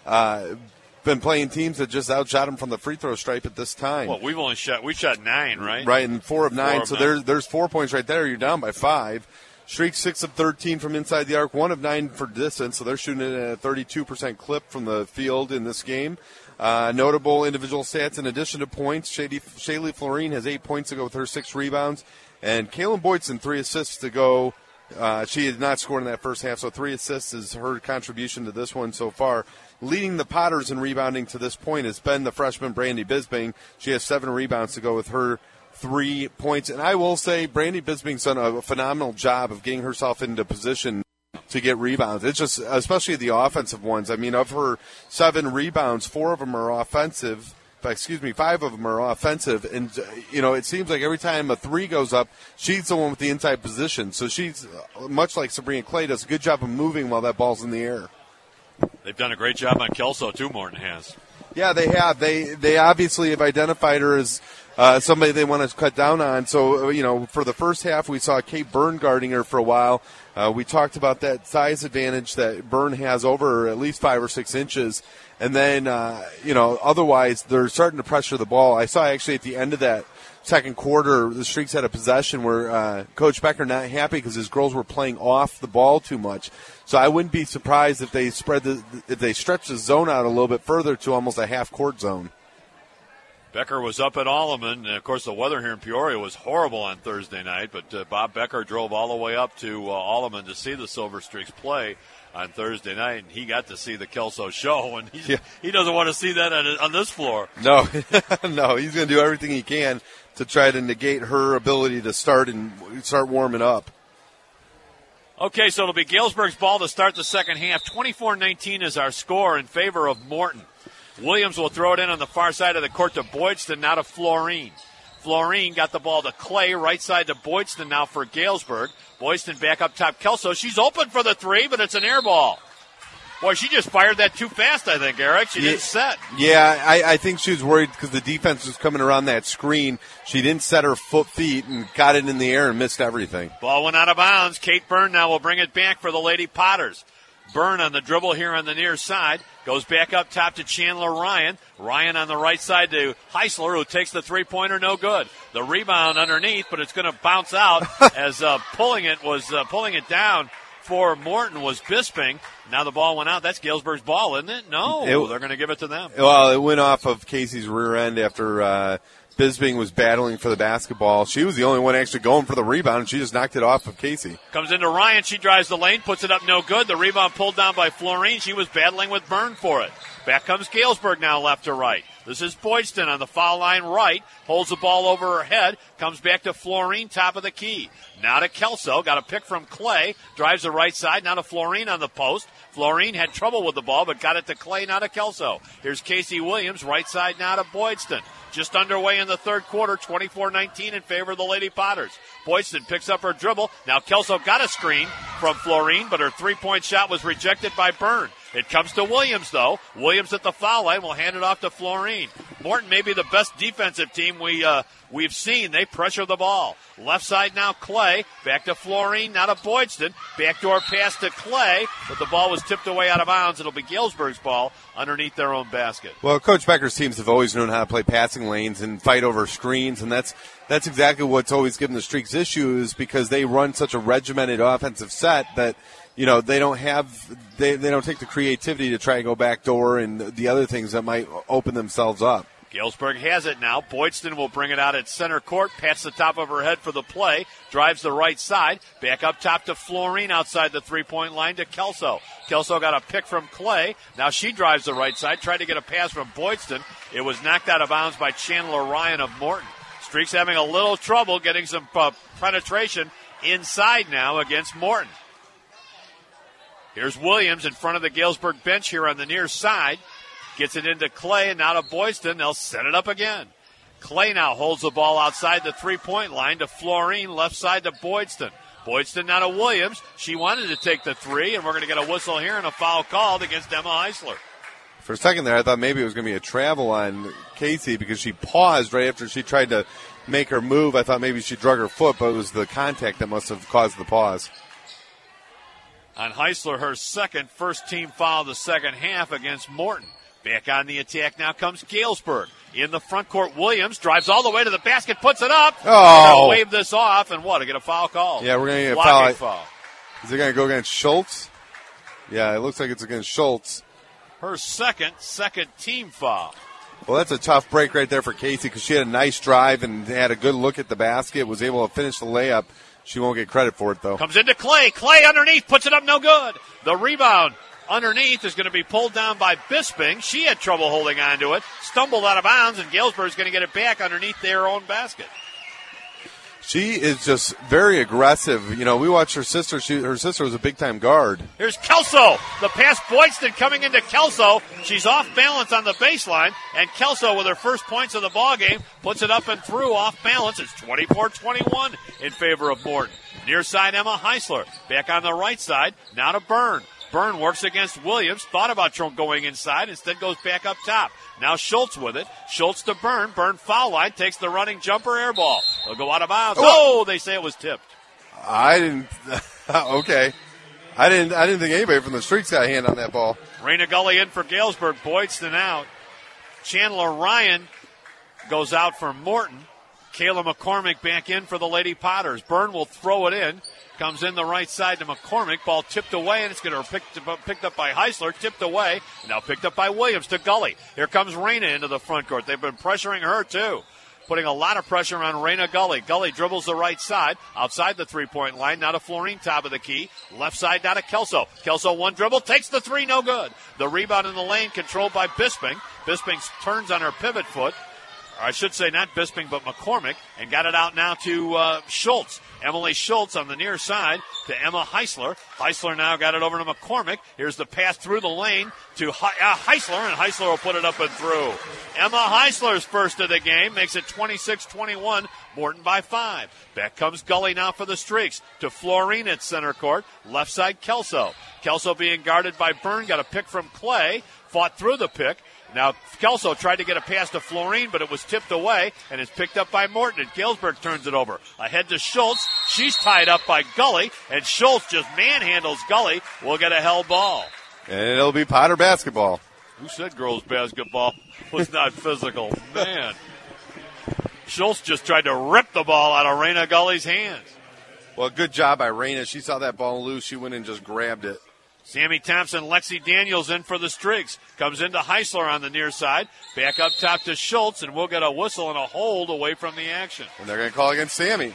been playing teams that just outshot them from the free throw stripe at this time. Well, we shot 9, right? Right, and 4 of 9. So there's 4 points right there. You're down by 5. Streaks 6 of 13 from inside the arc, 1 of 9 for distance, so they're shooting it at a 32% clip from the field in this game. Notable individual stats in addition to points, Shaylee Florine has 8 points to go with her 6 rebounds, and Kaylin Boydson 3 assists to go. She had not scored in that first half, so 3 assists is her contribution to this one so far. Leading the Potters in rebounding to this point has been the freshman Brandy Bisbing. She has 7 rebounds to go with her 3 points. And I will say Brandy Bisbing's done a phenomenal job of getting herself into position to get rebounds. It's just, especially the offensive ones. I mean, of her 7 rebounds, 4 of them are offensive. 5 of them are offensive. And, it seems like every time a 3 goes up, she's the one with the inside position. So she's, much like Sabrina Clay, does a good job of moving while that ball's in the air. They've done a great job on Kelso, too, Morton has. Yeah, they have. They obviously have identified her as somebody they want to cut down on. So, for the first half, we saw Kate Byrne guarding her for a while. We talked about that size advantage that Byrne has over her, at least 5 or 6 inches. And then, otherwise, they're starting to pressure the ball. I saw actually at the end of that second quarter, the Streaks had a possession where Coach Becker not happy because his girls were playing off the ball too much. So I wouldn't be surprised if they stretch the zone out a little bit further to almost a half-court zone. Becker was up at Alleman, and of course the weather here in Peoria was horrible on Thursday night, but Bob Becker drove all the way up to Alleman to see the Silver Streaks play on Thursday night, and he got to see the Kelso show, and he doesn't want to see that on this floor. No, no, he's going to do everything he can to try to negate her ability to start warming up. Okay, so it'll be Galesburg's ball to start the second half. 24-19 is our score in favor of Morton. Williams will throw it in on the far side of the court to Boydston, now to Florine. Florine got the ball to Clay, right side to Boydston now for Galesburg. Boydston back up top. Kelso, she's open for the 3, but it's an air ball. Boy, she just fired that too fast, I think, Eric. She didn't set. Yeah, I think she was worried because the defense was coming around that screen. She didn't set her feet and got it in the air and missed everything. Ball went out of bounds. Kate Byrne now will bring it back for the Lady Potters. Byrne on the dribble here on the near side. Goes back up top to Chandler Ryan. Ryan on the right side to Heisler, who takes the three-pointer, no good. The rebound underneath, but it's going to bounce out as pulling it down for Morton was Bisping. Now the ball went out. That's Galesburg's ball, isn't it? No, they're going to give it to them. Well, it went off of Casey's rear end after Bisping was battling for the basketball. She was the only one actually going for the rebound, and she just knocked it off of Casey. Comes into Ryan. She drives the lane, puts it up, no good. The rebound pulled down by Florine. She was battling with Byrne for it. Back comes Galesburg now left to right. This is Boydston on the foul line right. Holds the ball over her head. Comes back to Florine, top of the key. Now to Kelso. Got a pick from Clay. Drives the right side. Now to Florine on the post. Florine had trouble with the ball, but got it to Clay, now to Kelso. Here's Casey Williams, right side now to Boydston. Just underway in the third quarter, 24-19 in favor of the Lady Potters. Boydston picks up her dribble. Now Kelso got a screen from Florine, but her three-point shot was rejected by Byrne. It comes to Williams, though. Williams at the foul line will hand it off to Florine. Morton may be the best defensive team we've seen. They pressure the ball. Left side now Clay. Back to Florine, now to Boydston. Backdoor pass to Clay, but the ball was tipped away out of bounds. It'll be Galesburg's ball underneath their own basket. Well, Coach Becker's teams have always known how to play passing lanes and fight over screens, and that's exactly what's always given the Streaks issues because they run such a regimented offensive set that they don't take the creativity to try and go backdoor and the other things that might open themselves up. Galesburg has it now. Boydston will bring it out at center court. Pats the top of her head for the play. Drives the right side. Back up top to Florine outside the three-point line to Kelso. Kelso got a pick from Clay. Now she drives the right side. Tried to get a pass from Boydston. It was knocked out of bounds by Chandler Ryan of Morton. Streaks having a little trouble getting some penetration inside now against Morton. Here's Williams in front of the Galesburg bench here on the near side. Gets it into Clay and now to Boydston. They'll set it up again. Clay now holds the ball outside the three-point line to Florine, left side to Boydston. Boydston now to Williams. She wanted to take the three, and we're going to get a whistle here and a foul called against Emma Heisler. For a second there, I thought maybe it was going to be a travel on Casey because she paused right after she tried to make her move. I thought maybe she drug her foot, but it was the contact that must have caused the pause. On Heisler, her second first-team foul of the second half against Morton. Back on the attack now comes Galesburg. In the front court, Williams drives all the way to the basket, puts it up. Oh! Wave this off, and what? To get a foul call. Yeah, we're going to get a foul. Is it going to go against Schultz? Yeah, it looks like it's against Schultz. Her second team foul. Well, that's a tough break right there for Casey because she had a nice drive and had a good look at the basket, was able to finish the layup. She won't get credit for it, though. Comes into Clay. Clay underneath, puts it up, no good. The rebound underneath is going to be pulled down by Bisping. She had trouble holding on to it, stumbled out of bounds, and Galesburg's going to get it back underneath their own basket. She is just very aggressive. You know, we watched her sister. Her sister was a big-time guard. Here's Kelso. The pass, Boydston coming into Kelso. She's off balance on the baseline, and Kelso, with her first points of the ballgame, puts it up and through off balance. It's 24-21 in favor of Morton. Near side, Emma Heisler. Back on the right side, now to Byrne. Byrne works against Williams. Thought about going inside. Instead goes back up top. Now Schultz with it. Schultz to Byrne. Byrne foul line. Takes the running jumper air ball. They'll go out of bounds. Oh, they say it was tipped. I didn't. Okay. I didn't think anybody from the streets got a hand on that ball. Raina Gully in for Galesburg. Boydston out. Chandler Ryan goes out for Morton. Kayla McCormick back in for the Lady Potters. Byrne will throw it in. Comes in the right side to McCormick. Ball tipped away, and it's going to be picked up by Heisler. Tipped away, and now picked up by Williams to Gully. Here comes Raina into the front court. They've been pressuring her, too. Putting a lot of pressure on Raina Gully. Gully dribbles the right side, outside the three-point line. Now to Florine, top of the key. Left side, now to Kelso. Kelso, one dribble, takes the three, no good. The rebound in the lane, controlled by Bisping. Bisping turns on her pivot foot. Or I should say not Bisping, but McCormick, and got it out now to Schultz. Emily Schultz on the near side to Emma Heisler. Heisler now got it over to McCormick. Here's the pass through the lane to Heisler, and Heisler will put it up and through. Emma Heisler's first of the game makes it 26-21, Morton by 5. Back comes Gully now for the Streaks to Florine at center court. Left side, Kelso. Kelso being guarded by Byrne, got a pick from Clay, fought through the pick. Now, Kelso tried to get a pass to Florine, but it was tipped away, and is picked up by Morton, and Galesburg turns it over. Ahead to Schultz. She's tied up by Gully, and Schultz just manhandles Gully. We'll get a held ball. And it'll be Potter basketball. Who said girls basketball was not physical? Man. Schultz just tried to rip the ball out of Raina Gully's hands. Well, good job by Raina. She saw that ball loose. She went and just grabbed it. Sammy Thompson, Lexi Daniels in for the Streaks. Comes into Heisler on the near side. Back up top to Schultz, and we'll get a whistle and a hold away from the action. And they're going to call against Sammy.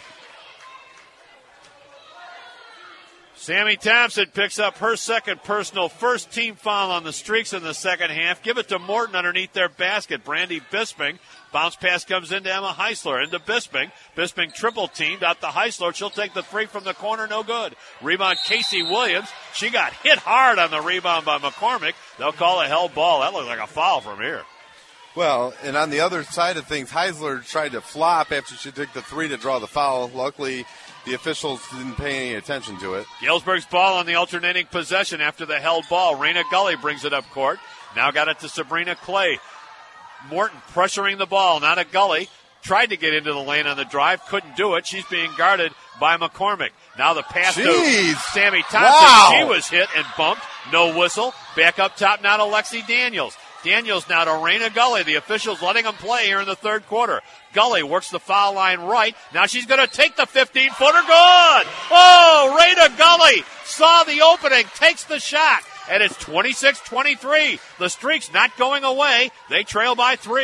Sammy Thompson picks up her second personal first-team foul on the Streaks in the second half. Give it to Morton underneath their basket. Brandy Bisping. Bounce pass comes into Emma Heisler, into Bisping. Bisping triple-teamed out to Heisler. She'll take the three from the corner, no good. Rebound, Casey Williams. She got hit hard on the rebound by McCormick. They'll call a held ball. That looks like a foul from here. Well, and on the other side of things, Heisler tried to flop after she took the three to draw the foul. Luckily, the officials didn't pay any attention to it. Galesburg's ball on the alternating possession after the held ball. Raina Gully brings it up court. Now got it to Sabrina Clay. Morton pressuring the ball. Now to Gully. Tried to get into the lane on the drive. Couldn't do it. She's being guarded by McCormick. Now the pass to Sammy Thompson. Wow. She was hit and bumped. No whistle. Back up top now to Lexi Daniels. Daniels now to Raina Gully. The officials letting them play here in the third quarter. Gully works the foul line right. Now she's going to take the 15-footer. Good! Oh, Raina Gully saw the opening, takes the shot, and it's 26-23. The Streaks not going away. They trail by 3.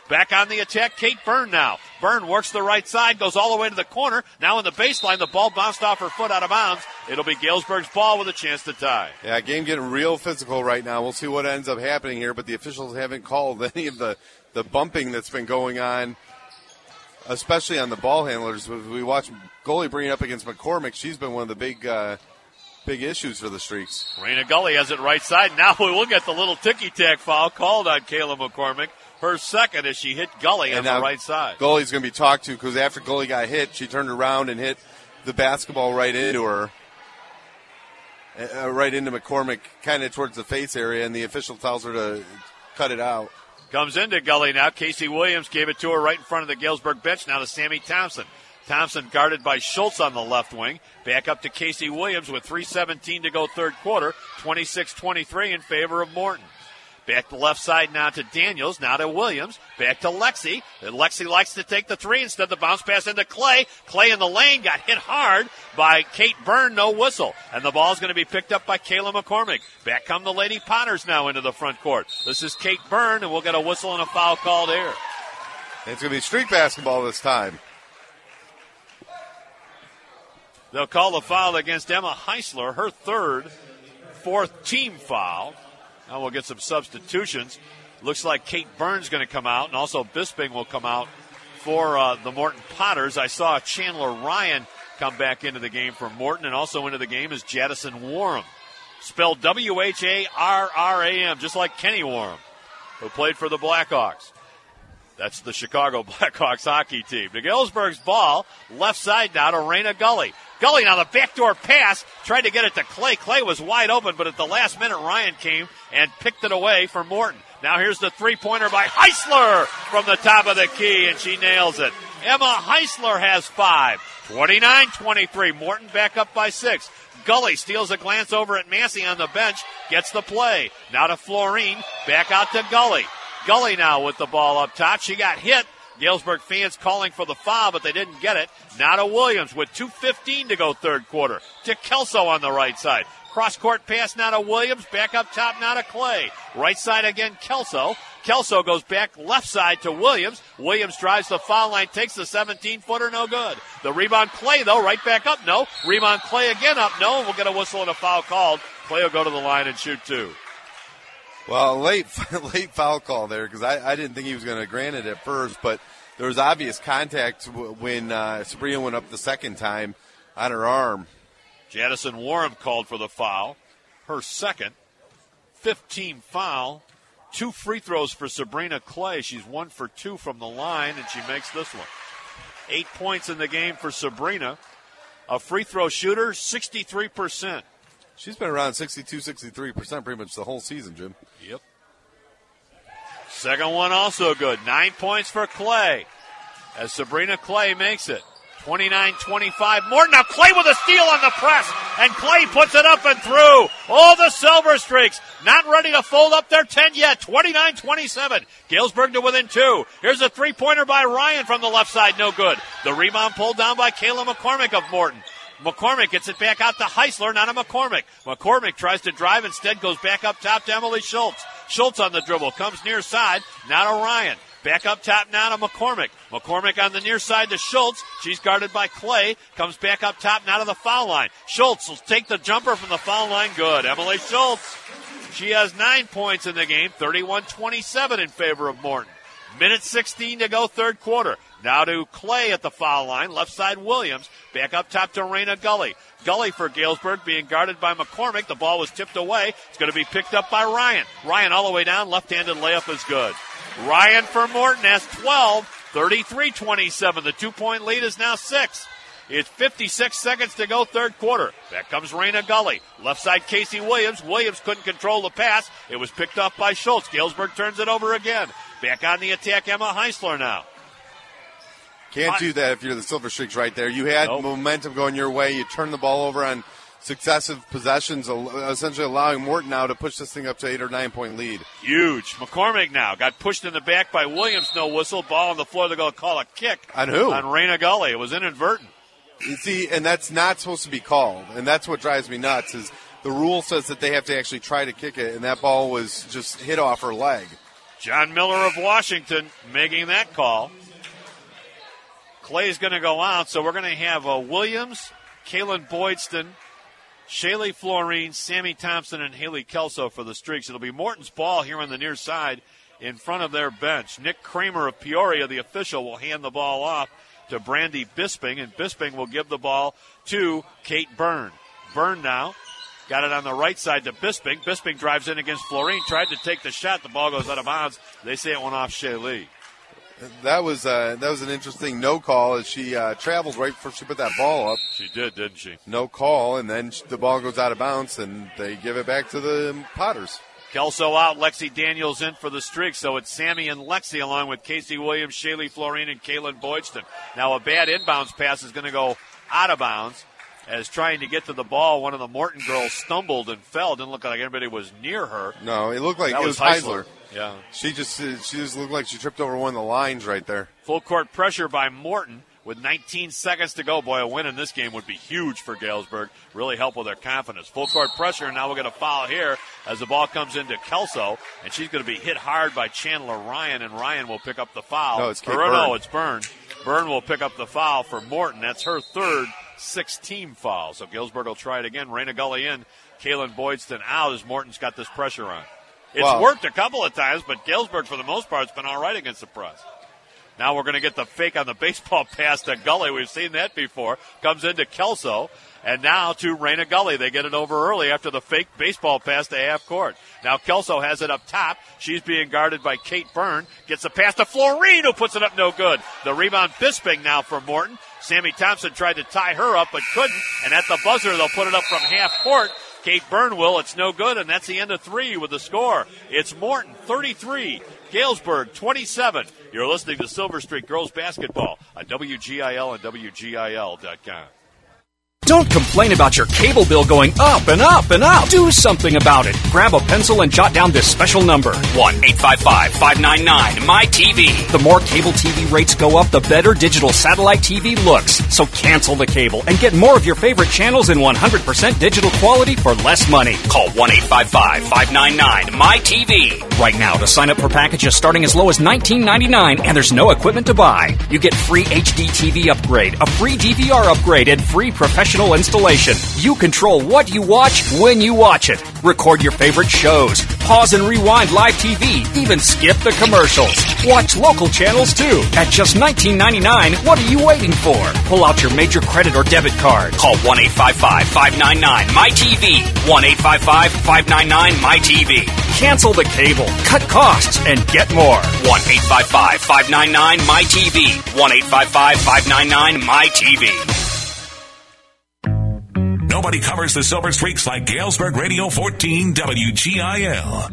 Back on the attack, Kate Byrne now. Byrne works the right side, goes all the way to the corner. Now in the baseline, the ball bounced off her foot out of bounds. It'll be Galesburg's ball with a chance to tie. Yeah, game getting real physical right now. We'll see what ends up happening here, but the officials haven't called any of the bumping that's been going on, especially on the ball handlers. We watch goalie bring it up against McCormick. She's been one of the big issues for the Streaks. Raina Gully has it right side. Now we will get the little ticky-tack foul called on Kayla McCormick. Her second as she hit Gully on the right side. Gully's going to be talked to because after Gully got hit, she turned around and hit the basketball right into her, right into McCormick, kind of towards the face area, and the official tells her to cut it out. Comes into Gully now. Casey Williams gave it to her right in front of the Galesburg bench. Now to Sammy Thompson. Thompson guarded by Schultz on the left wing. Back up to Casey Williams with 3:17 to go third quarter. 26-23 in favor of Morton. Back to left side now to Daniels, now to Williams, back to Lexi. And Lexi likes to take the three. Instead, the bounce pass into Clay. Clay in the lane got hit hard by Kate Byrne, no whistle. And the ball's going to be picked up by Kayla McCormick. Back come the Lady Potters now into the front court. This is Kate Byrne, and we'll get a whistle and a foul called here. It's going to be streak basketball this time. They'll call the foul against Emma Heisler, her fourth team foul. Now we'll get some substitutions. Looks like Kate Byrne's going to come out, and also Bisping will come out for the Morton Potters. I saw Chandler Ryan come back into the game for Morton, and also into the game is Jadison Warham, spelled W-H-A-R-R-A-M, just like Kenny Warham, who played for the Blackhawks. That's the Chicago Blackhawks hockey team. The Galesburg's ball, left side now to Raina Gully. Gully now the backdoor pass, tried to get it to Clay. Clay was wide open, but at the last minute Ryan came and picked it away for Morton. Now here's the three-pointer by Heisler from the top of the key, and she nails it. Emma Heisler has 5. 29-23. Morton back up by 6. Gully steals a glance over at Massey on the bench, gets the play. Now to Florine, back out to Gully. Gully now with the ball up top. She got hit. Galesburg fans calling for the foul, but they didn't get it. Now to Williams with 2:15 to go third quarter. To Kelso on the right side. Cross-court pass now to Williams. Back up top now to Clay. Right side again, Kelso. Kelso goes back left side to Williams. Williams drives the foul line, takes the 17-footer, no good. The rebound, Clay, though, right back up, no. Rebound, Clay again up, no. And we'll get a whistle and a foul called. Clay will go to the line and shoot 2. Well, late foul call there because I didn't think he was going to grant it at first, but there was obvious contact when Sabrina went up the second time on her arm. Jadison Warham called for the foul. Her second, 15 foul. 2 free throws for Sabrina Clay. She's 1 for 2 from the line, and she makes this one. 8 points in the game for Sabrina. A free throw shooter, 63%. She's been around 62-63% pretty much the whole season, Jim. Yep. Second one also good. 9 points for Clay as Sabrina Clay makes it. 29-25. Morton, now Clay with a steal on the press, and Clay puts it up and through. Oh, the Silver Streaks not ready to fold up their 10 yet. 29-27. Galesburg to within 2. Here's a three-pointer by Ryan from the left side, no good. The rebound pulled down by Kayla McCormick of Morton. McCormick gets it back out to Heisler, not to McCormick. McCormick tries to drive, instead goes back up top to Emily Schultz. Schultz on the dribble, comes near side, now to Ryan. Back up top now to McCormick. McCormick on the near side to Schultz. She's guarded by Clay. Comes back up top now to the foul line. Schultz will take the jumper from the foul line. Good. Emily Schultz. She has 9 points in the game. 31-27 in favor of Morton. Minute 16 to go third quarter. Now to Clay at the foul line. Left side Williams. Back up top to Raina Gully. Gully for Galesburg being guarded by McCormick. The ball was tipped away. It's going to be picked up by Ryan. Ryan all the way down. Left-handed layup is good. Ryan for Morton has 12. 33-27. The 2-point lead is now 6. It's 56 seconds to go third quarter. Back comes Raina Gully. Left side Casey Williams. Williams couldn't control the pass. It was picked up by Schultz. Galesburg turns it over again. Back on the attack, Emma Heisler now. Can't do that if you're the Silver Streaks right there. You had momentum going your way. You turn the ball over on successive possessions, essentially allowing Morton now to push this thing up to 8 or 9 point lead. Huge. McCormick now got pushed in the back by Williams. No whistle. Ball on the floor. They're going to call a kick. On who? On Raina Gully. It was inadvertent. You see, and that's not supposed to be called. And that's what drives me nuts is the rule says that they have to actually try to kick it, and that ball was just hit off her leg. John Miller of Washington making that call. Clay's going to go out, so we're going to have Williams, Kaylin Boydston, Shaylee Florine, Sammy Thompson, and Haley Kelso for the Streaks. It'll be Morton's ball here on the near side in front of their bench. Nick Kramer of Peoria, the official, will hand the ball off to Brandy Bisping, and Bisping will give the ball to Kate Byrne. Byrne now got it on the right side to Bisping. Bisping drives in against Florine, tried to take the shot. The ball goes out of bounds. They say it went off Shaylee. That was an interesting no call as she traveled right before she put that ball up. She did, didn't she? No call, and then the ball goes out of bounds, and they give it back to the Potters. Kelso out, Lexi Daniels in for the Streak, so it's Sammy and Lexi along with Casey Williams, Shaylee Florine, and Kaylin Boydston. Now a bad inbounds pass is going to go out of bounds as trying to get to the ball. One of the Morton girls stumbled and fell. Didn't look like anybody was near her. No, it looked like that it was Heisler. Yeah. She just looked like she tripped over one of the lines right there. Full court pressure by Morton with 19 seconds to go. Boy, a win in this game would be huge for Galesburg. Really help with their confidence. Full court pressure, and now we'll get a foul here as the ball comes into Kelso, and she's going to be hit hard by Chandler Ryan, and Ryan will pick up the foul. No, it's Kate Byrne. No, it's Byrne. Byrne will pick up the foul for Morton. That's her third 6-team foul. So Galesburg will try it again. Raina Gully in, Kaylin Boydston out as Morton's got this pressure on. It's worked a couple of times, but Galesburg, for the most part, has been all right against the press. Now we're going to get the fake on the baseball pass to Gully. We've seen that before. Comes into Kelso, and now to Raina Gully. They get it over early after the fake baseball pass to half court. Now Kelso has it up top. She's being guarded by Kate Byrne. Gets the pass to Florine, who puts it up no good. The rebound Bisping now for Morton. Sammy Thompson tried to tie her up but couldn't, and at the buzzer they'll put it up from half court. Kate Byrne will. It's no good, and that's the end of three with the score. It's Morton 33, Galesburg 27. You're listening to Silver Streak Girls Basketball on WGIL and WGIL.com. Don't complain about your cable bill going up and up and up. Do something about it. Grab a pencil and jot down this special number. 1-855-599-MY-TV. The more cable TV rates go up, the better digital satellite TV looks. So cancel the cable and get more of your favorite channels in 100% digital quality for less money. Call 1-855-599-MY-TV. Right now to sign up for packages starting as low as $19.99, and there's no equipment to buy. You get free HD TV upgrade, a free DVR upgrade, and free professional installation. You control what you watch when you watch it. Record your favorite shows. Pause and rewind live TV. Even skip the commercials. Watch local channels too. At just $19.99, what are you waiting for? Pull out your major credit or debit card. Call 1-855-599-MY-TV. 1-855-599-MY-TV. Cancel the cable. Cut costs and get more. 1-855-599-MY-TV. 1-855-599-MY-TV. Nobody covers the Silver Streaks like Galesburg Radio 14 WGIL.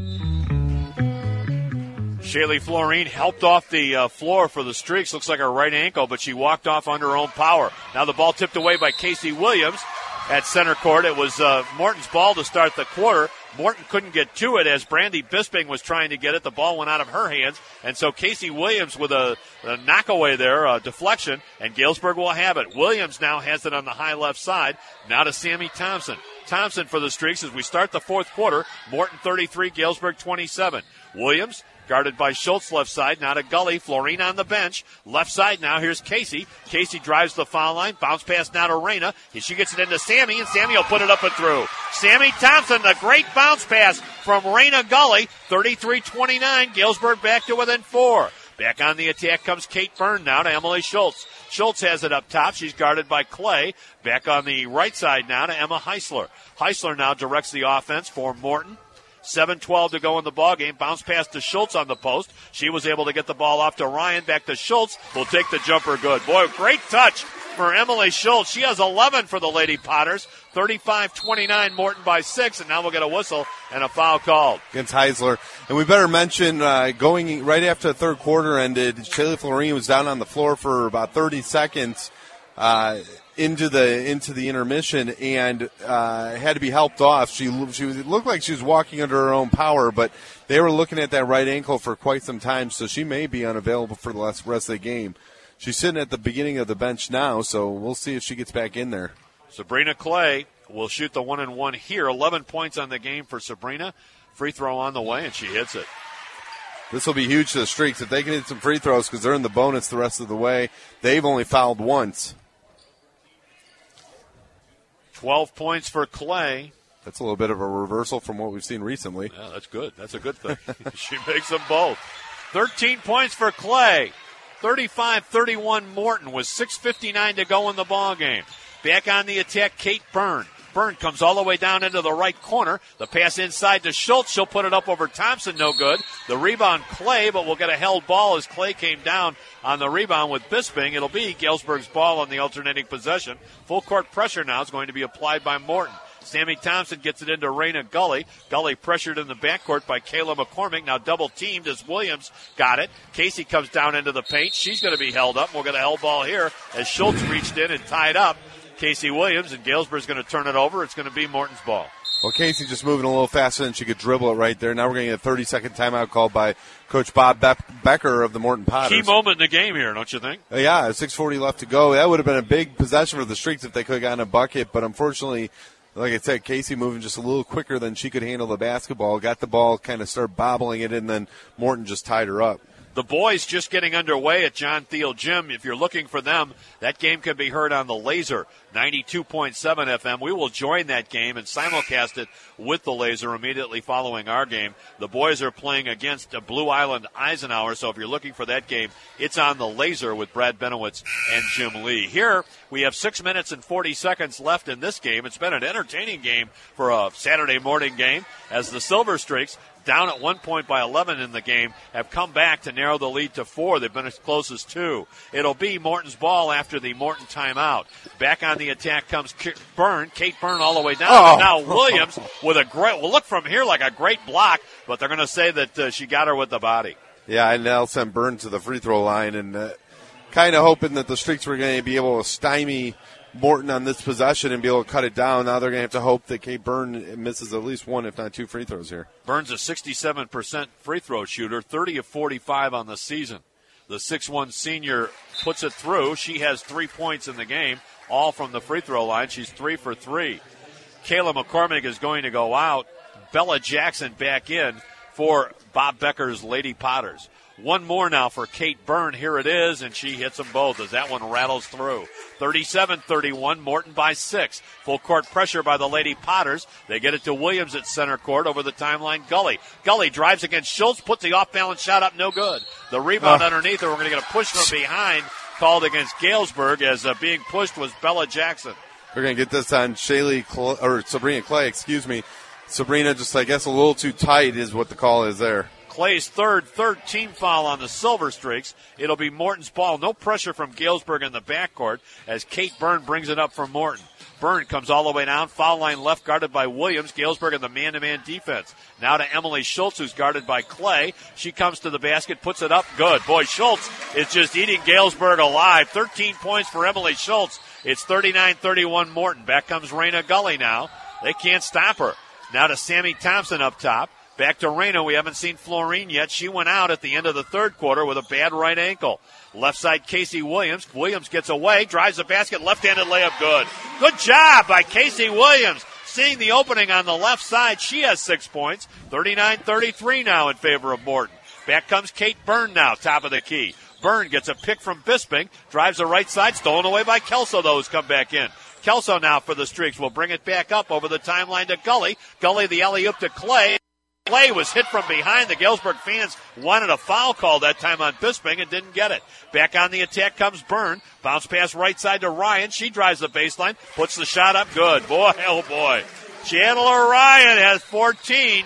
Shaylee Florine helped off the floor for the Streaks. Looks like her right ankle, but she walked off on her own power. Now the ball tipped away by Casey Williams at center court. It was Morton's ball to start the quarter. Morton couldn't get to it as Brandy Bisping was trying to get it. The ball went out of her hands, and so Casey Williams with a knockaway there, a deflection, and Galesburg will have it. Williams now has it on the high left side. Now to Sammy Thompson. Thompson for the Streaks as we start the fourth quarter. Morton 33, Galesburg 27. Williams guarded by Schultz left side. Now to Gully. Florine on the bench. Left side now. Here's Casey. Casey drives the foul line. Bounce pass now to Raina. She gets it into Sammy, and Sammy will put it up and through. Sammy Thompson, the great bounce pass from Raina Gully. 33-29. Galesburg back to within 4. Back on the attack comes Kate Byrne now to Emily Schultz. Schultz has it up top. She's guarded by Clay. Back on the right side now to Emma Heisler. Heisler now directs the offense for Morton. 7:12 to go in the ballgame. Bounce pass to Schultz on the post. She was able to get the ball off to Ryan. Back to Schultz. Will take the jumper good. Boy, great touch for Emily Schultz. She has 11 for the Lady Potters. 35-29, Morton by 6. And now we'll get a whistle and a foul called against Heisler. And we better mention, going right after the third quarter ended, Shaylee Florine was down on the floor for about 30 seconds into the intermission and had to be helped off. She looked like she was walking under her own power, but they were looking at that right ankle for quite some time, so she may be unavailable for the rest of the game. She's sitting at the beginning of the bench now, so we'll see if she gets back in there. Sabrina Clay will shoot the 1-and-1 here. 11 points on the game for Sabrina. Free throw on the way, and she hits it. This will be huge to the Streaks if they can hit some free throws because they're in the bonus the rest of the way. They've only fouled once. 12 points for Clay. That's a little bit of a reversal from what we've seen recently. Yeah, that's good. That's a good thing. She makes them both. 13 points for Clay. 35-31 Morton with 6:59 to go in the ball game. Back on the attack, Kate Byrne. Byrne comes all the way down into the right corner. The pass inside to Schultz. She'll put it up over Thompson. No good. The rebound, Clay, but we'll get a held ball as Clay came down on the rebound with Bisping. It'll be Galesburg's ball on the alternating possession. Full court pressure now is going to be applied by Morton. Sammy Thompson gets it into Raina Gully. Gully pressured in the backcourt by Kayla McCormick. Now double teamed as Williams got it. Casey comes down into the paint. She's going to be held up. We'll get a held ball here as Schultz reached in and tied up Casey Williams, and Galesburg's going to turn it over. It's going to be Morton's ball. Well, Casey just moving a little faster than she could dribble it right there. Now we're going to get a 30-second timeout called by Coach Bob Becker of the Morton Potters. Key moment in the game here, don't you think? Yeah, 6:40 left to go. That would have been a big possession for the Streaks if they could have gotten a bucket, but unfortunately, like I said, Casey moving just a little quicker than she could handle the basketball. Got the ball, kind of started bobbling it, and then Morton just tied her up. The boys just getting underway at John Thiel Gym. If you're looking for them, that game can be heard on the Laser, 92.7 FM. We will join that game and simulcast it with the Laser immediately following our game. The boys are playing against Blue Island Eisenhower, so if you're looking for that game, it's on the Laser with Brad Benowitz and Jim Lee. Here, we have 6 minutes and 40 seconds left in this game. It's been an entertaining game for a Saturday morning game as the Silver Streaks, down at 1 point by 11 in the game, have come back to narrow the lead to 4. They've been as close as 2. It'll be Morton's ball after the Morton timeout. Back on the attack comes Kate Byrne all the way down. And now Williams with a great, will look from here like a great block, but they're going to say that she got her with the body. Yeah, and they'll send Byrne to the free throw line, and kind of hoping that the Streaks were going to be able to stymie Morton on this possession and be able to cut it down. Now they're going to have to hope that Kate Byrne misses at least one, if not 2 free throws here. Byrne's a 67% free throw shooter, 30 of 45 on the season. The 6'1 senior puts it through. She has 3 points in the game, all from the free throw line. She's 3 for 3. Kayla McCormick is going to go out. Bella Jackson back in for Bob Becker's Lady Potters. One more now for Kate Byrne. Here it is, and she hits them both as that one rattles through. 37-31, Morton by 6. Full court pressure by the Lady Potters. They get it to Williams at center court over the timeline. Gully drives against Schultz, puts the off-balance shot up, no good. The rebound underneath her, we're going to get a push from behind called against Galesburg as being pushed was Bella Jackson. We're going to get this on Sabrina Clay, Sabrina just, I guess, a little too tight is what the call is there. Clay's third team foul on the Silver Streaks. It'll be Morton's ball. No pressure from Galesburg in the backcourt as Kate Byrne brings it up for Morton. Byrne comes all the way down. Foul line left guarded by Williams. Galesburg in the man-to-man defense. Now to Emily Schultz, who's guarded by Clay. She comes to the basket, puts it up. Good. Boy, Schultz is just eating Galesburg alive. 13 points for Emily Schultz. It's 39-31 Morton. Back comes Raina Gully now. They can't stop her. Now to Sammy Thompson up top. Back to Raina. We haven't seen Florine yet. She went out at the end of the third quarter with a bad right ankle. Left side, Casey Williams. Williams gets away, drives the basket, left-handed layup, good. Good job by Casey Williams. Seeing the opening on the left side, she has 6 points. 39-33 now in favor of Morton. Back comes Kate Byrne now, top of the key. Byrne gets a pick from Bisping, drives the right side, stolen away by Kelso, though, who's come back in. Kelso now for the Streaks will bring it back up over the timeline to Gully. Gully the alley-oop to Clay. Clay was hit from behind. The Galesburg fans wanted a foul call that time on Bisping and didn't get it. Back on the attack comes Byrne. Bounce pass right side to Ryan. She drives the baseline, puts the shot up. Good. Boy, oh boy. Chandler Ryan has 14.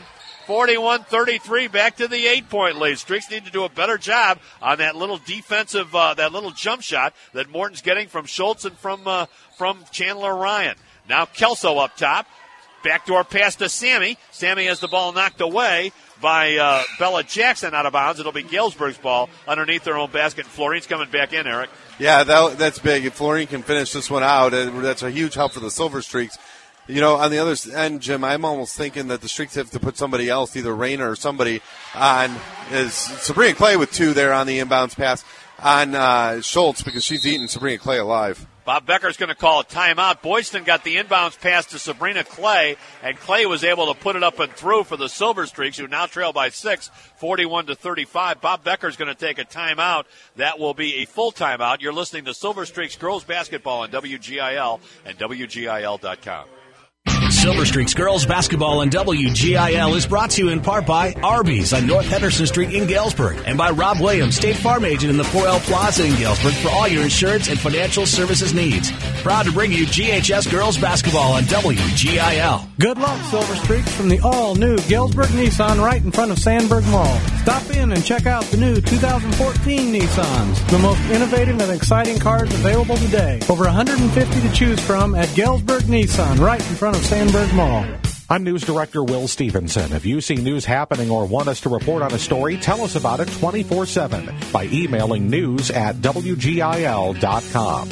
41-33, back to the 8-point lead. Streaks need to do a better job on that little defensive, that little jump shot that Morton's getting from Schultz and from Chandler Ryan. Now Kelso up top. Backdoor pass to Sammy. Sammy has the ball knocked away by Bella Jackson out of bounds. It'll be Galesburg's ball underneath their own basket. Florine's coming back in, Eric. Yeah, that's big. If Florine can finish this one out, that's a huge help for the Silver Streaks. You know, on the other end, Jim, I'm almost thinking that the Streaks have to put somebody else, either Raina or somebody, on is Sabrina Clay with 2 there on the inbounds pass on Schultz because she's eating Sabrina Clay alive. Bob Becker's going to call a timeout. Boyston got the inbounds pass to Sabrina Clay, and Clay was able to put it up and through for the Silver Streaks, who now trail by 6, 41-35. Bob Becker's going to take a timeout. That will be a full timeout. You're listening to Silver Streaks Girls Basketball on WGIL and WGIL.com. Silver Streaks Girls Basketball on WGIL is brought to you in part by Arby's on North Henderson Street in Galesburg and by Rob Williams, State Farm Agent in the 4L Plaza in Galesburg for all your insurance and financial services needs. Proud to bring you GHS Girls Basketball on WGIL. Good luck, Silver Streaks, from the all-new Galesburg Nissan right in front of Sandburg Mall. Stop in and check out the new 2014 Nissans, the most innovative and exciting cars available today. Over 150 to choose from at Galesburg Nissan right in front of Sandburg Mall. I'm News Director Will Stevenson. If you see news happening or want us to report on a story, tell us about it 24/7 by emailing news@WGIL.com.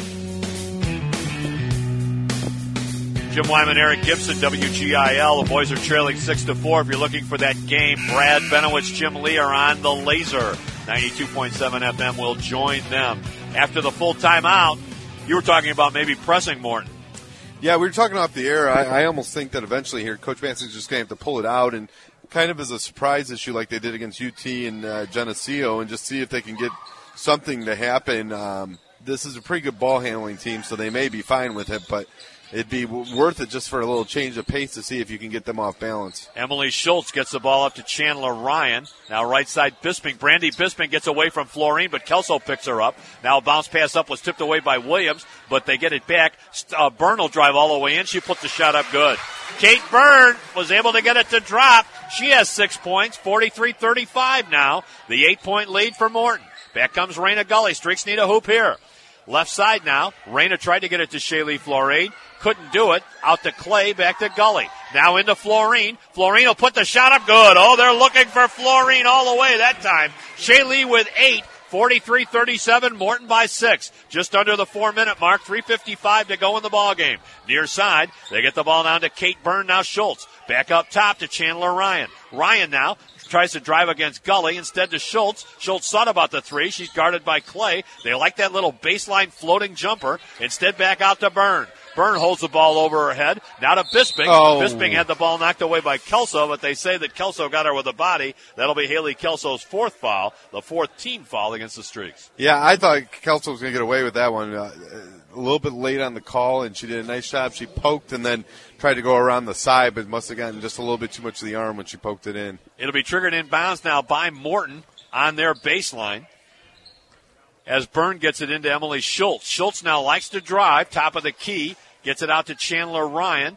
Jim Wyman, Eric Gibson, WGIL. The boys are trailing 6-4. If you're looking for that game, Brad Benowitz, Jim Lee are on the laser. 92.7 FM will join them. After the full timeout, you were talking about maybe pressing Morton. Yeah, we were talking off the air. I almost think that eventually here, Coach Manson's just going to have to pull it out and kind of as a surprise issue like they did against UT and Geneseo and just see if they can get something to happen. This is a pretty good ball handling team, so they may be fine with it, but it'd be worth it just for a little change of pace to see if you can get them off balance. Emily Schultz gets the ball up to Chandler Ryan. Now right side Bisping. Brandy Bisping gets away from Florine, but Kelso picks her up. Now a bounce pass up was tipped away by Williams, but they get it back. Byrne will drive all the way in. She puts the shot up good. Kate Byrne was able to get it to drop. She has 6 points, 43-35 now. The 8-point lead for Morton. Back comes Raina Gully. Streaks need a hoop here. Left side now. Raina tried to get it to Shaylee Florine. Couldn't do it. Out to Clay, back to Gully. Now into Florine. Florine will put the shot up good. Oh, they're looking for Florine all the way that time. Shaylee with 8. 43-37, Morton by 6. Just under the 4-minute mark, 3:55 to go in the ball game. Near side, they get the ball down to Kate Byrne, now Schultz. Back up top to Chandler Ryan. Ryan now tries to drive against Gully, instead to Schultz. Schultz thought about the three. She's guarded by Clay. They like that little baseline floating jumper. Instead, back out to Byrne. Byrne holds the ball over her head. Now to Bisping. Oh. Bisping had the ball knocked away by Kelso, but they say that Kelso got her with a body. That'll be Haley Kelso's 4th foul, the 4th team foul against the Streaks. Yeah, I thought Kelso was going to get away with that one. A little bit late on the call, and she did a nice job. She poked and then tried to go around the side, but must have gotten just a little bit too much of the arm when she poked it in. It'll be triggered inbounds now by Morton on their baseline as Byrne gets it into Emily Schultz. Schultz now likes to drive, top of the key, gets it out to Chandler Ryan.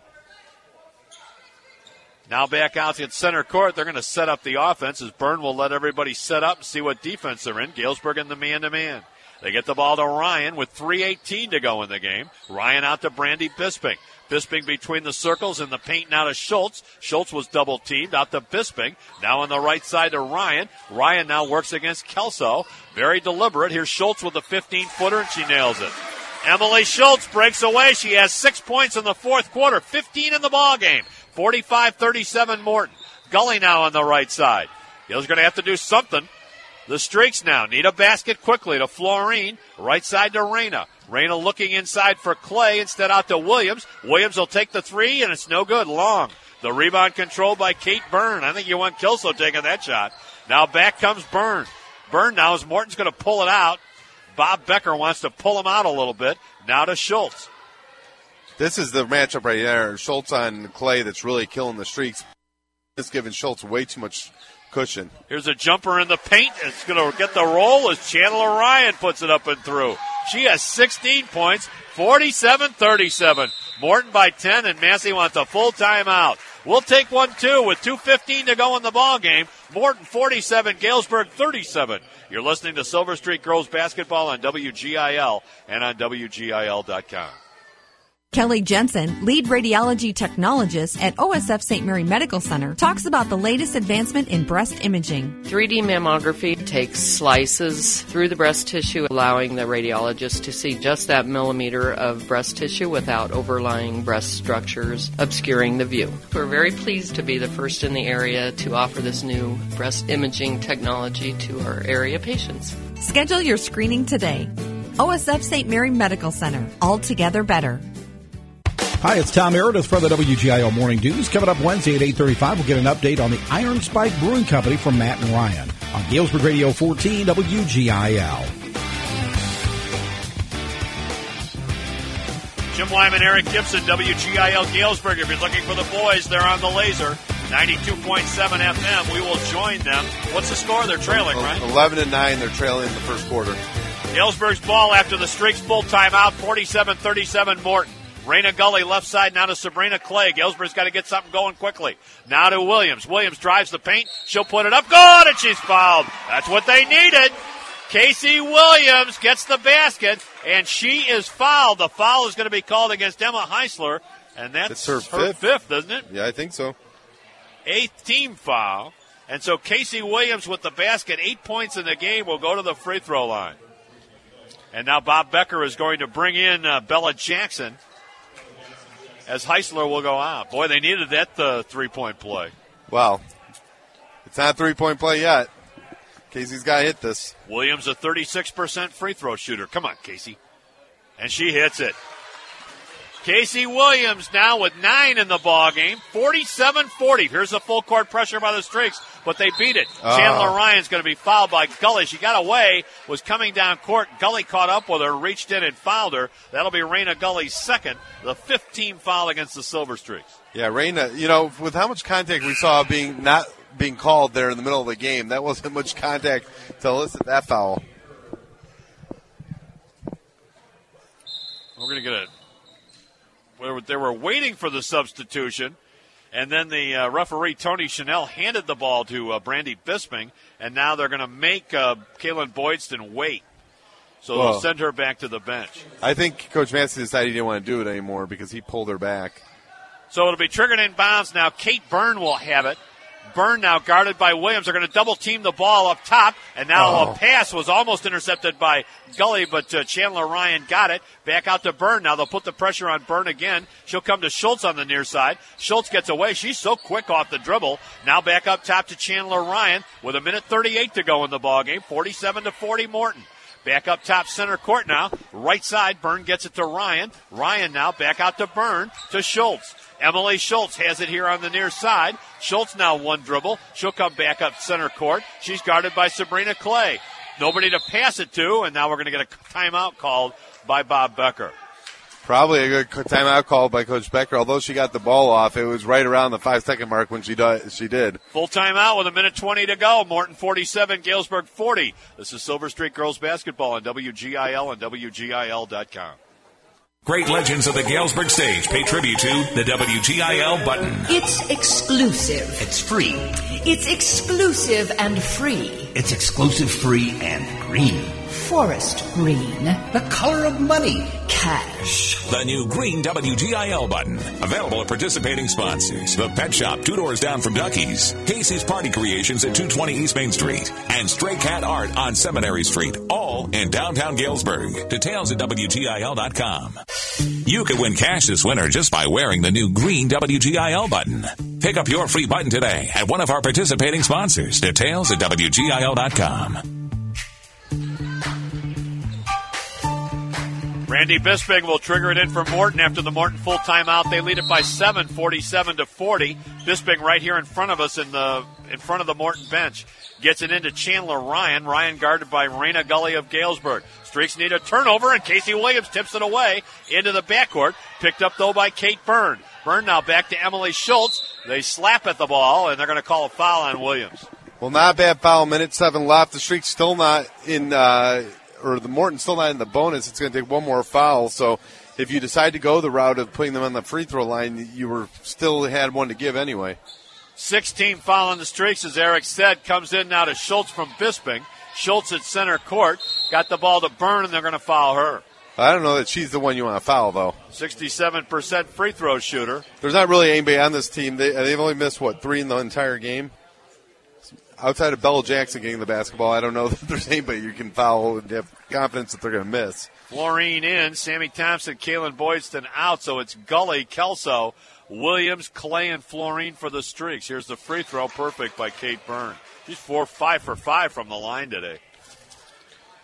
Now back out to center court. They're going to set up the offense as Byrne will let everybody set up and see what defense they're in. Galesburg in the man-to-man. They get the ball to Ryan with 3:18 to go in the game. Ryan out to Brandy Bisping. Bisping between the circles in the paint now to Schultz. Schultz was double teamed out to Bisping. Now on the right side to Ryan. Ryan now works against Kelso. Very deliberate. Here's Schultz with a 15-footer and she nails it. Emily Schultz breaks away. She has 6 points in the 4th quarter. 15 in the ball game. 45-37 Morton. Gully now on the right side. Gill's going to have to do something. The Streaks now need a basket quickly to Florine. Right side to Raina. Raina looking inside for Clay. Instead out to Williams. Williams will take the three, and it's no good. Long. The rebound controlled by Kate Byrne. I think you want Kelso taking that shot. Now back comes Byrne. Byrne now as Morton's going to pull it out. Bob Becker wants to pull him out a little bit. Now to Schultz. This is the matchup right there. Schultz on Clay that's really killing the Streaks. It's giving Schultz way too much cushion. Here's a jumper in the paint. It's going to get the roll as Chandler Ryan puts it up and through. She has 16 points, 47-37. Morton by 10, and Massey wants a full timeout. We'll take one, too, with 2:15 to go in the ball game. Morton 47, Galesburg 37. You're listening to Silver Streak Girls Basketball on WGIL and on WGIL.com. Kelly Jensen, lead radiology technologist at OSF St. Mary Medical Center, talks about the latest advancement in breast imaging. 3D mammography takes slices through the breast tissue, allowing the radiologist to see just that millimeter of breast tissue without overlying breast structures obscuring the view. We're very pleased to be the first in the area to offer this new breast imaging technology to our area patients. Schedule your screening today. OSF St. Mary Medical Center. Altogether better. Hi, it's Tom Meredith for the WGIL Morning News. Coming up Wednesday at 8:35, we'll get an update on the Iron Spike Brewing Company from Matt and Ryan on Galesburg Radio 14 WGIL. Jim Lyman, Eric Gibson, WGIL Galesburg. If you're looking for the boys, they're on the laser. 92.7 FM. We will join them. What's the score? They're trailing, right? 11-9. They're trailing in the first quarter. Galesburg's ball after the Streaks full timeout. 47-37 Morton. Raina Gully left side now to Sabrina Clay. Galesburg's got to get something going quickly. Now to Williams. Williams drives the paint. She'll put it up. Good, and she's fouled. That's what they needed. Casey Williams gets the basket, and she is fouled. The foul is going to be called against Emma Heisler, and that's her fifth, isn't it? Yeah, I think so. 8th team foul. And so Casey Williams with the basket, 8 points in the game, will go to the free throw line. And now Bob Becker is going to bring in Bella Jackson as Heisler will go out. Boy, they needed that three-point play. Well, it's not a three-point play yet. Casey's got to hit this. Williams, a 36% free throw shooter. Come on, Casey. And she hits it. Casey Williams now with 9 in the ball game. 47-40. Here's the full court pressure by the Streaks, but they beat it. Chandler Ryan's going to be fouled by Gully. She got away, was coming down court. Gully caught up with her, reached in and fouled her. That'll be Raina Gully's second, the 5th team foul against the Silver Streaks. Yeah, Raina, with how much contact we saw not being called there in the middle of the game, that wasn't much contact to elicit that foul. We're going to get it. They were waiting for the substitution, and then the referee, Tony Chanel, handed the ball to Brandy Bisping, and now they're going to make Kaylin Boydston wait. So they'll send her back to the bench. I think Coach Massey decided he didn't want to do it anymore because he pulled her back. So it'll be triggered in bounds now. Kate Byrne will have it. Byrne now guarded by Williams. They're going to double team the ball up top, and now a pass was almost intercepted by Gully, but Chandler Ryan got it. Back out to Byrne. Now they'll put the pressure on Byrne again. She'll come to Schultz on the near side. Schultz gets away. She's so quick off the dribble. Now back up top to Chandler Ryan with 1:38 to go in the ball game. 47-40 Morton. Back up top center court now. Right side, Byrne gets it to Ryan. Ryan now back out to Byrne to Schultz. Emily Schultz has it here on the near side. Schultz now one dribble. She'll come back up center court. She's guarded by Sabrina Clay. Nobody to pass it to, and now we're going to get a timeout called by Bob Becker. Probably a good timeout called by Coach Becker. Although she got the ball off, it was right around the 5-second mark when she did. Full timeout with 1:20 to go. Morton 47, Galesburg 40. This is Silver Streak Girls Basketball on WGIL and WGIL.com. Great legends of the Galesburg stage pay tribute to the WGIL button. It's exclusive. It's free. It's exclusive and free. It's exclusive, free, and green. Forest green. The color of money. Cash. The new green WGIL button. Available at participating sponsors. The Pet Shop, 2 doors down from Ducky's. Casey's Party Creations at 220 East Main Street. And Stray Cat Art on Seminary Street. All in downtown Galesburg. Details at WGIL.com. You could win cash this winter just by wearing the new green WGIL button. Pick up your free button today at one of our participating sponsors. Details at WGIL.com. Randy Bisping will trigger it in for Morton after the Morton full timeout. They lead it by 7, 47-40. Bisping right here in front of us in front of the Morton bench. Gets it into Chandler Ryan. Ryan guarded by Raina Gully of Galesburg. Streaks need a turnover, and Casey Williams tips it away into the backcourt. Picked up, though, by Kate Byrne. Byrne now back to Emily Schultz. They slap at the ball, and they're going to call a foul on Williams. Well, not a bad foul. 1:07 left. The Streak's still not in the Morton's still not in the bonus. It's going to take one more foul. So if you decide to go the route of putting them on the free throw line, you still had one to give anyway. 16 foul on the Streaks, as Eric said. Comes in now to Schultz from Bisping. Schultz at center court. Got the ball to Byrne, and they're going to foul her. I don't know that she's the one you want to foul, though. 67% free throw shooter. There's not really anybody on this team. They've only missed, 3 in the entire game? Outside of Bella Jackson getting the basketball, I don't know that there's anybody you can foul and have confidence that they're going to miss. Florine in, Sammy Thompson, Kaylin Boydston out, so it's Gully, Kelso, Williams, Clay, and Florine for the Streaks. Here's the free throw, perfect by Kate Byrne. She's 5 for 5 from the line today.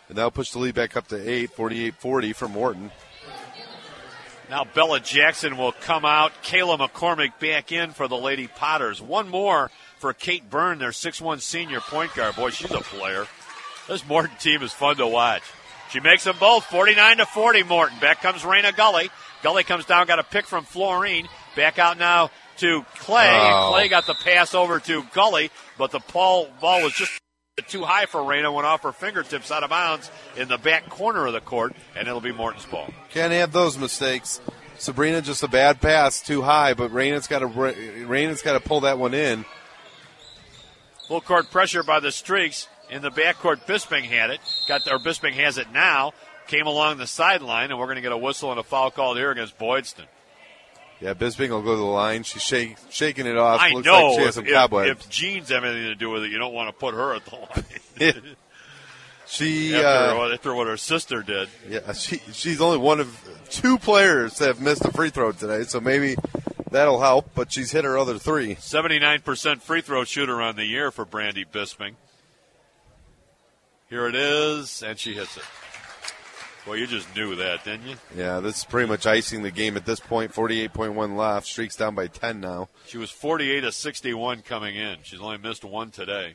And that'll push the lead back up to 8, 48-40 for Morton. Now Bella Jackson will come out. Kayla McCormick back in for the Lady Potters. One more for Kate Byrne, their 6'1 senior point guard. Boy, she's a player. This Morton team is fun to watch. She makes them both, 49-40 Morton. Back comes Raina Gully. Gully comes down, got a pick from Florine. Back out now to Clay. Oh. Clay got the pass over to Gully, but the ball was just too high for Raina, went off her fingertips out of bounds in the back corner of the court, and it'll be Morton's ball. Can't have those mistakes. Sabrina, just a bad pass, too high, but Raina's got to pull that one in. Full court pressure by the Streaks in the backcourt. Bisping had it. Bisping has it now. Came along the sideline, and we're going to get a whistle and a foul called here against Boydston. Yeah, Bisping will go to the line. She's shaking it off. I Looks know. like she has some cobwebs. If Jean's have anything to do with it, you don't want to put her at the line. After what her sister did. Yeah, she's only one of 2 players that have missed a free throw today, so maybe that'll help, but she's hit her other 3. 79% free throw shooter on the year for Brandy Bisping. Here it is, and she hits it. Well, you just knew that, didn't you? Yeah, this is pretty much icing the game at this point. 48.1 left. Streaks down by 10 now. She was 48-61 coming in. She's only missed one today.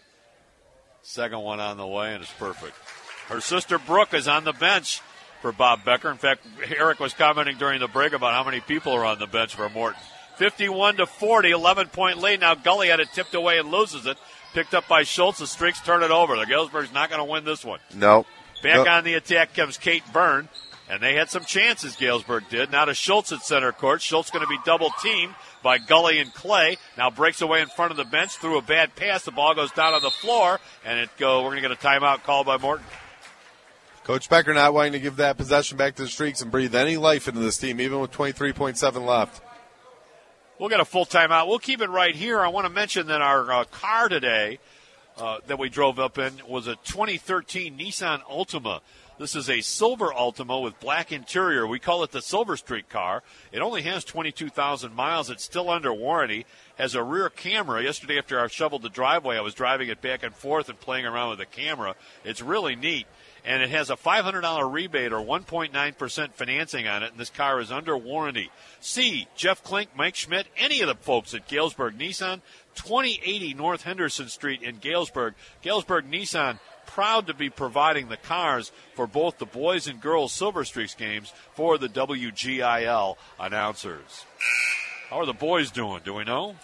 Second one on the way, and it's perfect. Her sister Brooke is on the bench for Bob Becker. In fact, Eric was commenting during the break about how many people are on the bench for Morton. 51-40, 11-point lead. Now Gully had it tipped away and loses it. Picked up by Schultz. The Streaks turn it over. The Galesburg's not going to win this one. No. Back on the attack comes Kate Byrne, and they had some chances, Galesburg did. Now to Schultz at center court. Schultz going to be double-teamed by Gully and Clay. Now breaks away in front of the bench, threw a bad pass. The ball goes down on the floor, and we're going to get a timeout called by Morton. Coach Becker not wanting to give that possession back to the Streaks and breathe any life into this team, even with 23.7 left. We'll get a full timeout. We'll keep it right here. I want to mention that our car today that we drove up in was a 2013 Nissan Altima. This is a silver Altima with black interior. We call it the Silver Streak car. It only has 22,000 miles. It's still under warranty. Has a rear camera. Yesterday after I shoveled the driveway, I was driving it back and forth and playing around with the camera. It's really neat. And it has a $500 rebate or 1.9% financing on it, and this car is under warranty. See Jeff Klink, Mike Schmidt, any of the folks at Galesburg Nissan, 2080 North Henderson Street in Galesburg. Galesburg Nissan, proud to be providing the cars for both the boys and girls Silver Streaks games for the WGIL announcers. How are the boys doing? Do we know?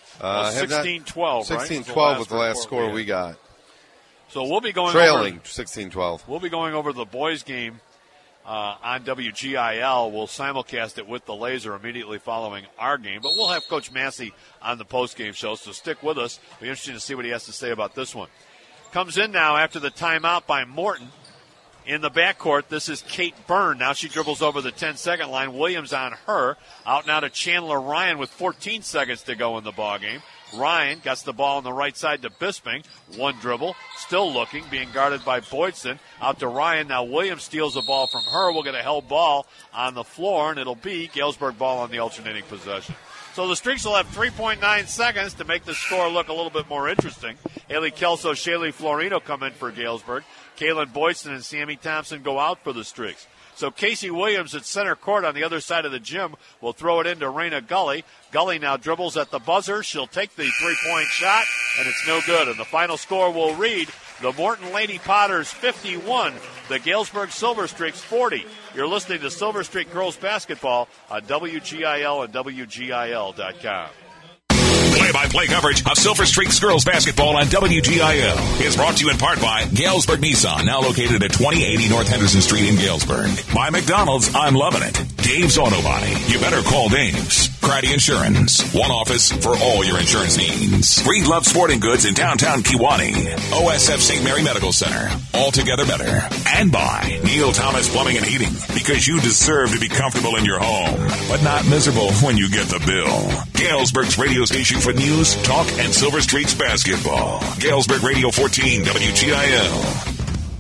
16-12, right? 16-12 was the last score we got. So we'll be going trailing 16-12. We'll be going over the boys' game on WGIL. We'll simulcast it with the laser immediately following our game. But we'll have Coach Massey on the post-game show, so stick with us. It'll be interesting to see what he has to say about this one. Comes in now after the timeout by Morton. In the backcourt, this is Kate Byrne. Now she dribbles over the 10-second line. Williams on her. Out now to Chandler Ryan with 14 seconds to go in the ballgame. Ryan gets the ball on the right side to Bisping. One dribble. Still looking. Being guarded by Boydston. Out to Ryan. Now Williams steals the ball from her. We'll get a held ball on the floor, and it'll be Galesburg ball on the alternating possession. So the Streaks will have 3.9 seconds to make the score look a little bit more interesting. Haley Kelso, Shaylee Florino come in for Galesburg. Kaylin Boydston and Sammy Thompson go out for the Streaks. So Casey Williams at center court on the other side of the gym will throw it into Raina Gully. Gully now dribbles at the buzzer. She'll take the three-point shot, and it's no good. And the final score will read the Morton Lady Potters 51, the Galesburg Silver Streaks 40. You're listening to Silver Streak Girls Basketball on WGIL and WGIL.com. Play-by-play coverage of Silver Streaks Girls Basketball on WGIL is brought to you in part by Galesburg Nissan, now located at 2080 North Henderson Street in Galesburg. By McDonald's, I'm loving it. Dave's Auto Body. You better call Dave's. Craddy Insurance. One office for all your insurance needs. Breed Love Sporting Goods in downtown Kewanee. OSF St. Mary Medical Center. Altogether better. And by Neil Thomas Plumbing and Heating. Because you deserve to be comfortable in your home, but not miserable when you get the bill. Galesburg's radio station for news, talk, and Silver Streaks basketball. Galesburg Radio 14, WGIL.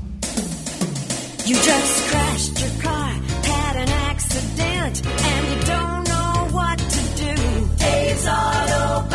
You just crashed your car, had an accident, and you don't know what to do. Dave's Auto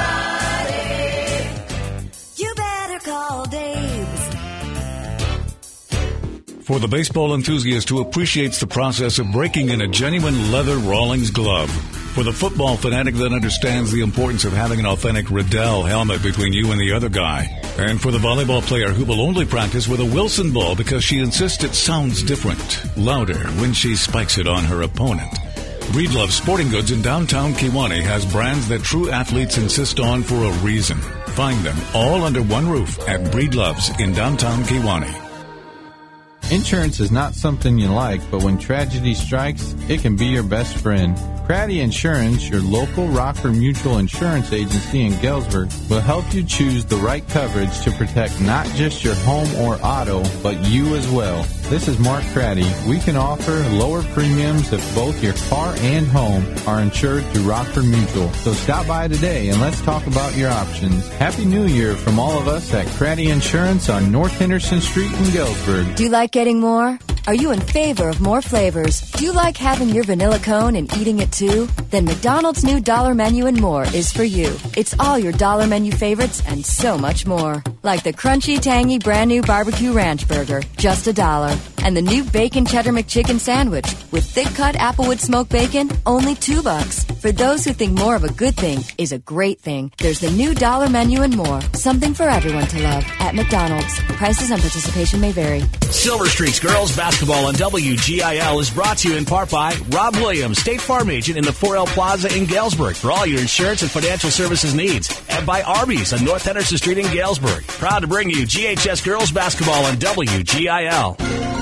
Body. You better call Dave's. For the baseball enthusiast who appreciates the process of breaking in a genuine leather Rawlings glove. For the football fanatic that understands the importance of having an authentic Riddell helmet between you and the other guy. And for the volleyball player who will only practice with a Wilson ball because she insists it sounds different, louder when she spikes it on her opponent. Breedlove Sporting Goods in downtown Kewanee has brands that true athletes insist on for a reason. Find them all under one roof at Breedlove's in downtown Kewanee. Insurance is not something you like, but when tragedy strikes, it can be your best friend. Craddy Insurance, your local Rocker Mutual Insurance agency in Galesburg, will help you choose the right coverage to protect not just your home or auto, but you as well. This is Mark Craddy. We can offer lower premiums if both your car and home are insured through Rocker Mutual. So stop by today and let's talk about your options. Happy New Year from all of us at Craddy Insurance on North Henderson Street in Galesburg. Do you like getting more? Are you in favor of more flavors? Do you like having your vanilla cone and eating it too? Then McDonald's new Dollar Menu and More is for you. It's all your Dollar Menu favorites and so much more. Like the crunchy, tangy, brand new barbecue ranch burger, just $1. And the new bacon cheddar McChicken sandwich with thick-cut applewood smoked bacon, only $2. For those who think more of a good thing is a great thing, there's the new Dollar Menu and More. Something for everyone to love at McDonald's. Prices and participation may vary. Silver Streaks Girls Basketball on WGIL is brought to you in part by Rob Williams, State Farm Agent in the 4L Plaza in Galesburg for all your insurance and financial services needs. And by Arby's on North Henderson Street in Galesburg. Proud to bring you GHS Girls Basketball on WGIL.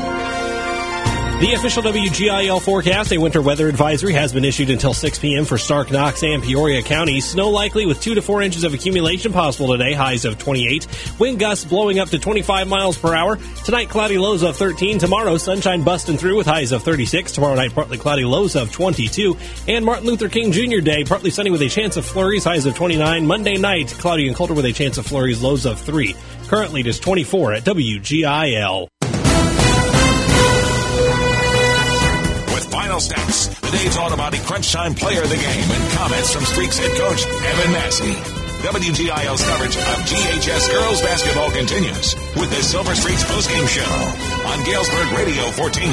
The official WGIL forecast, a winter weather advisory has been issued until 6 p.m. for Stark, Knox, and Peoria counties. Snow likely with 2 to 4 inches of accumulation possible today, highs of 28. Wind gusts blowing up to 25 miles per hour. Tonight, cloudy lows of 13. Tomorrow, sunshine busting through with highs of 36. Tomorrow night, partly cloudy lows of 22. And Martin Luther King Jr. Day, partly sunny with a chance of flurries, highs of 29. Monday night, cloudy and colder with a chance of flurries, lows of 3. Currently, it is 24 at WGIL. Final stats, the day's automatic crunch time player of the game, and comments from Streaks head coach Evan Massey. WGIL's coverage of GHS girls basketball continues with the Silver Streaks postgame show on Galesburg Radio 14.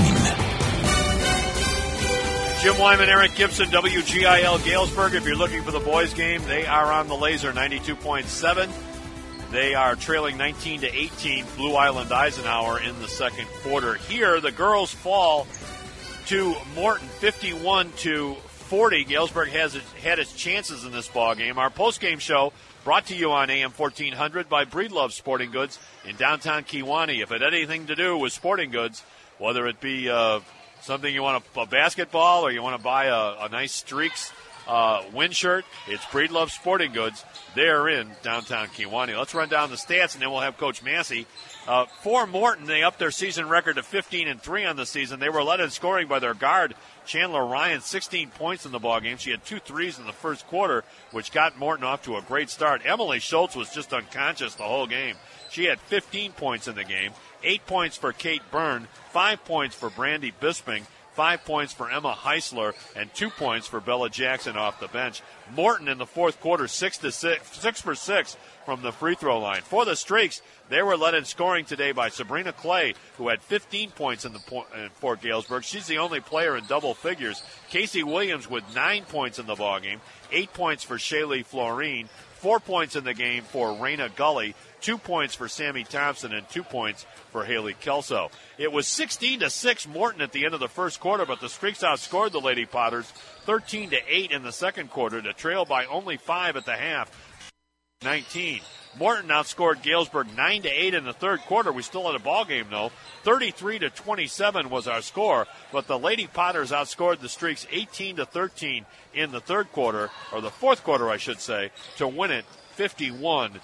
Jim Wyman, Eric Gibson, WGIL Galesburg. If you're looking for the boys' game, they are on the laser, 92.7. They are trailing 19-18, Blue Island Eisenhower in the second quarter. Here, the girls fall to Morton, 51-40. Galesburg has had its chances in this ball game. Our postgame show brought to you on AM 1400 by Breedlove Sporting Goods in downtown Kewanee. If it had anything to do with sporting goods, whether it be something you want a basketball or you want to buy a nice Streaks wind shirt, it's Breedlove Sporting Goods. They're in downtown Kewanee. Let's run down the stats, and then we'll have Coach Massey. For Morton, they upped their season record to 15-3 on the season. They were led in scoring by their guard, Chandler Ryan, 16 points in the ballgame. She had 2 threes in the first quarter, which got Morton off to a great start. Emily Schultz was just unconscious the whole game. She had 15 points in the game, 8 points for Kate Byrne, 5 points for Brandy Bisping, 5 points for Emma Heisler, and 2 points for Bella Jackson off the bench. Morton in the fourth quarter, 6 for 6 from the free throw line. For the Streaks, they were led in scoring today by Sabrina Clay, who had 15 points in Fort Galesburg. She's the only player in double figures. Casey Williams with 9 points in the ballgame, 8 points for Shaylee Florine, 4 points in the game for Raina Gully, 2 points for Sammy Thompson, and 2 points for Haley Kelso. It was 16-6 Morton at the end of the first quarter, but the Streaks outscored the Lady Potters 13-8 in the second quarter to trail by only 5 at the half, 19. Morton outscored Galesburg 9-8 in the third quarter. We still had a ball game though. 33-27 was our score, but the Lady Potters outscored the Streaks 18-13 in the third quarter, or the fourth quarter, I should say, to win it 51-40.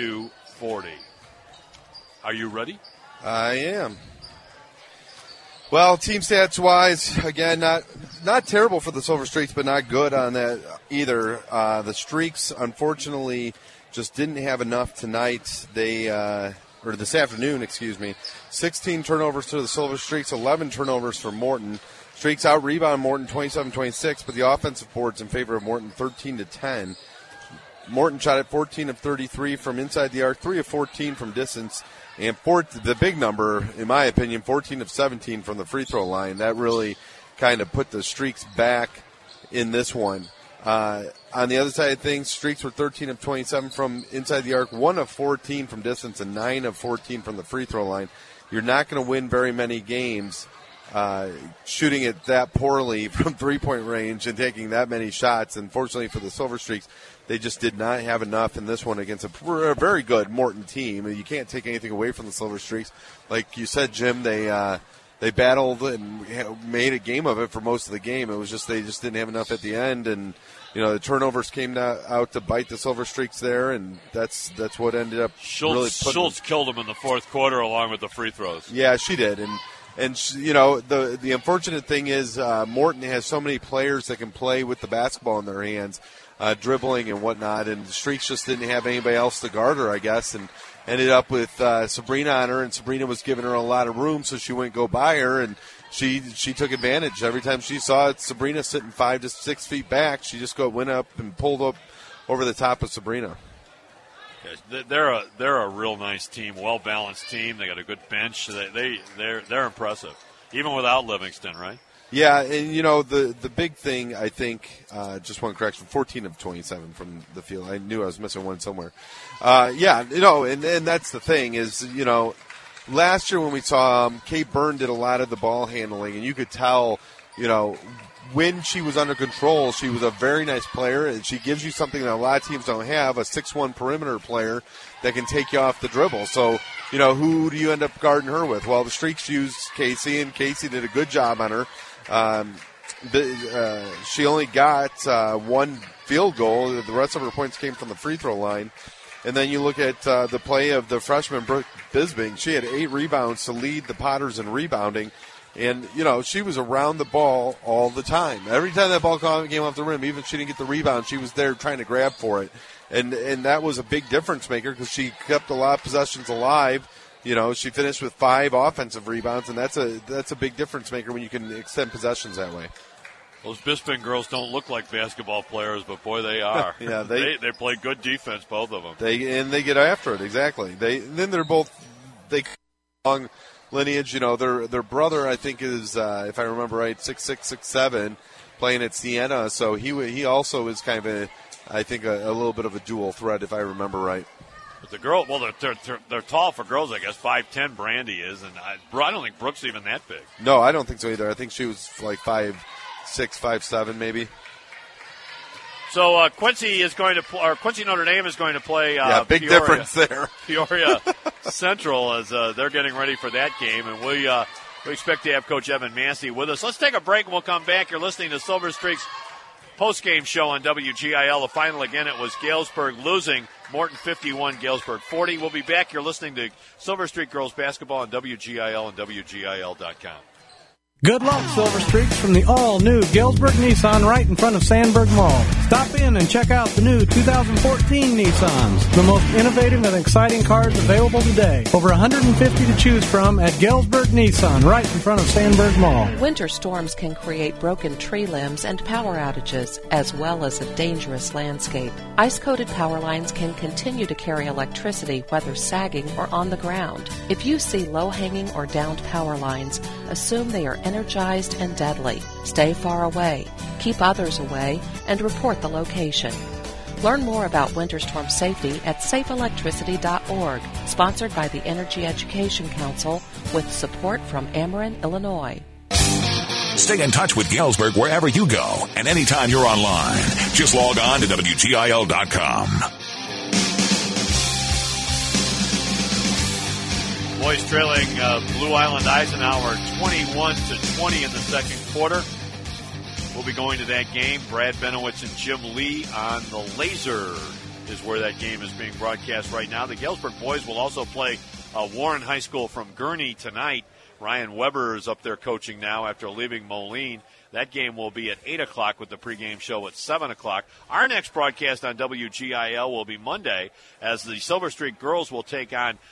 Are you ready? I am. Well, team stats wise, again, not terrible for the Silver Streaks, but not good on that either. The Streaks, unfortunately, just didn't have enough tonight. Or this afternoon, 16 turnovers to the Silver Streaks, 11 turnovers for Morton. Streaks out-rebound Morton 27-26, but the offensive board's in favor of Morton 13-10. Morton shot at 14 of 33 from inside the arc, 3 of 14 from distance, and the big number, in my opinion, 14 of 17 from the free throw line. That really kind of put the Streaks back in this one. On the other side of things, Streaks were 13 of 27 from inside the arc, 1 of 14 from distance, and 9 of 14 from the free throw line. You're not going to win very many games shooting it that poorly from three-point range and taking that many shots. And fortunately for the Silver Streaks, they just did not have enough in this one against a very good Morton team. You can't take anything away from the Silver Streaks. Like you said, Jim, they battled and made a game of it for most of the game. It was just they just didn't have enough at the end, and the turnovers came out to bite the Silver Streaks there, and that's what ended up. Schultz killed them in the fourth quarter along with the free throws. Yeah, she did, and the unfortunate thing is Morton has so many players that can play with the basketball in their hands, dribbling and whatnot, and the Streaks just didn't have anybody else to guard her, I guess, and ended up with Sabrina on her, and Sabrina was giving her a lot of room, so she wouldn't go by her, and she took advantage. Every time she saw Sabrina sitting 5 to 6 feet back, she just went up and pulled up over the top of Sabrina. They're a real nice team, well-balanced team. They got a good bench. They're impressive, even without Livingston, right? Yeah, and the big thing, I think, just one correction, 14 of 27 from the field. I knew I was missing one somewhere. And that's the thing is, last year when we saw Kate Byrne did a lot of the ball handling, and you could tell, when she was under control, she was a very nice player, and she gives you something that a lot of teams don't have, a 6'1" perimeter player that can take you off the dribble. So, who do you end up guarding her with? Well, the Streaks used Casey, and Casey did a good job on her. She only got one field goal. The rest of her points came from the free throw line. And then you look at the play of the freshman Brooke Bisbing. She had 8 rebounds to lead the Potters in rebounding. And, she was around the ball all the time. Every time that ball came off the rim, even if she didn't get the rebound, she was there trying to grab for it. And that was a big difference maker because she kept a lot of possessions alive. She finished with 5 offensive rebounds, and that's a big difference maker when you can extend possessions that way. Those Bisping girls don't look like basketball players, but boy, they are. Yeah, they play good defense, both of them. They get after it exactly. They're both long lineage. Their brother, I think, is if I remember right, 6'6", 6'7", playing at Siena. So he also is kind of a little bit of a dual threat, if I remember right. But the girl, well, they're tall for girls, I guess. 5'10" Brandy is, and I don't think Brooke's even that big. No, I don't think so either. I think she was like 5'6", 5'7", maybe. So Quincy Notre Dame is going to play. Big Peoria, difference there. Peoria Central as they're getting ready for that game, and we expect to have Coach Evan Massey with us. Let's take a break, and we'll come back. You're listening to Silver Streaks post-game show on WGIL. The final again, it was Galesburg losing. Morton 51, Galesburg 40. We'll be back. You're listening to Silver Streak Girls Basketball on WGIL and WGIL.com. Good luck, Silver Streaks, from the all-new Galesburg Nissan right in front of Sandburg Mall. Stop in and check out the new 2014 Nissans, the most innovative and exciting cars available today. Over 150 to choose from at Galesburg Nissan right in front of Sandburg Mall. Winter storms can create broken tree limbs and power outages, as well as a dangerous landscape. Ice-coated power lines can continue to carry electricity whether sagging or on the ground. If you see low-hanging or downed power lines, assume they are energized and deadly. Stay far away, keep others away, and report the location. Learn more about winter storm safety at safeelectricity.org, sponsored by the Energy Education Council with support from Ameren, Illinois. Stay in touch with Galesburg wherever you go and anytime you're online. Just log on to WGIL.com. Boys trailing Blue Island Eisenhower 21-20 in the second quarter. We'll be going to that game. Brad Benowitz and Jim Lee on the Laser is where that game is being broadcast right now. The Galesburg boys will also play Warren High School from Gurnee tonight. Ryan Weber is up there coaching now after leaving Moline. That game will be at 8 o'clock with the pregame show at 7 o'clock. Our next broadcast on WGIL will be Monday as the Silver Streak girls will take on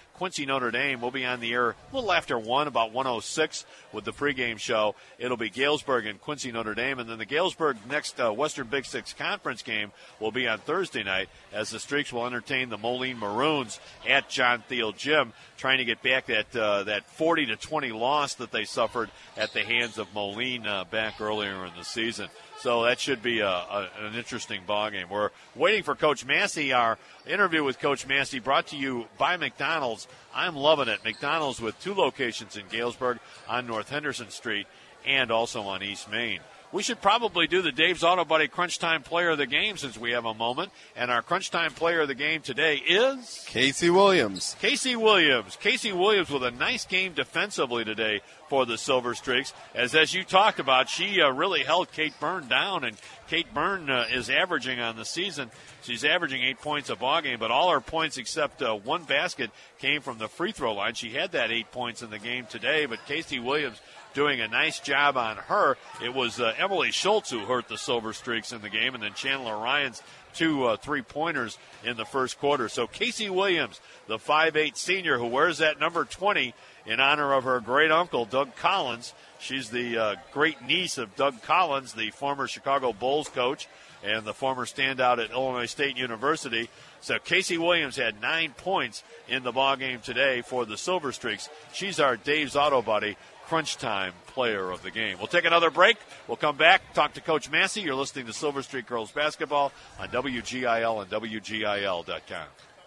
Quincy Notre Dame. We'll be on the air a little after 1, about 1:06 with the pregame show. It'll be Galesburg and Quincy Notre Dame. And then the Galesburg next Western Big Six Conference game will be on Thursday night as the Streaks will entertain the Moline Maroons at John Thiel Gym, trying to get back that 40-20 loss that they suffered at the hands of Moline back earlier in the season. So that should be an interesting ball game. We're waiting for Coach Massey. Our interview with Coach Massey brought to you by McDonald's. I'm loving it. McDonald's with 2 locations in Galesburg on North Henderson Street and also on East Main. We should probably do the Dave's Auto Buddy Crunch Time Player of the Game since we have a moment. And our Crunch Time Player of the Game today is Casey Williams. Casey Williams with a nice game defensively today for the Silver Streaks. As you talked about, she really held Kate Byrne down, and Kate Byrne is averaging on the season. She's averaging 8 points a ball game, but all her points except one basket came from the free throw line. She had that 8 points in the game today, but Casey Williams doing a nice job on her. It was Emily Schultz who hurt the Silver Streaks in the game, and then Chandler Ryan's 2 3-pointers in the first quarter. So Casey Williams, the 5'8 senior who wears that number 20 in honor of her great uncle, Doug Collins. She's the great niece of Doug Collins, the former Chicago Bulls coach and the former standout at Illinois State University. So Casey Williams had 9 points in the ballgame today for the Silver Streaks. She's our Dave's Auto Buddy Crunch Time Player of the Game. We'll take another break. We'll come back, talk to Coach Massey. You're listening to Silver Streak Girls Basketball on WGIL and WGIL.com.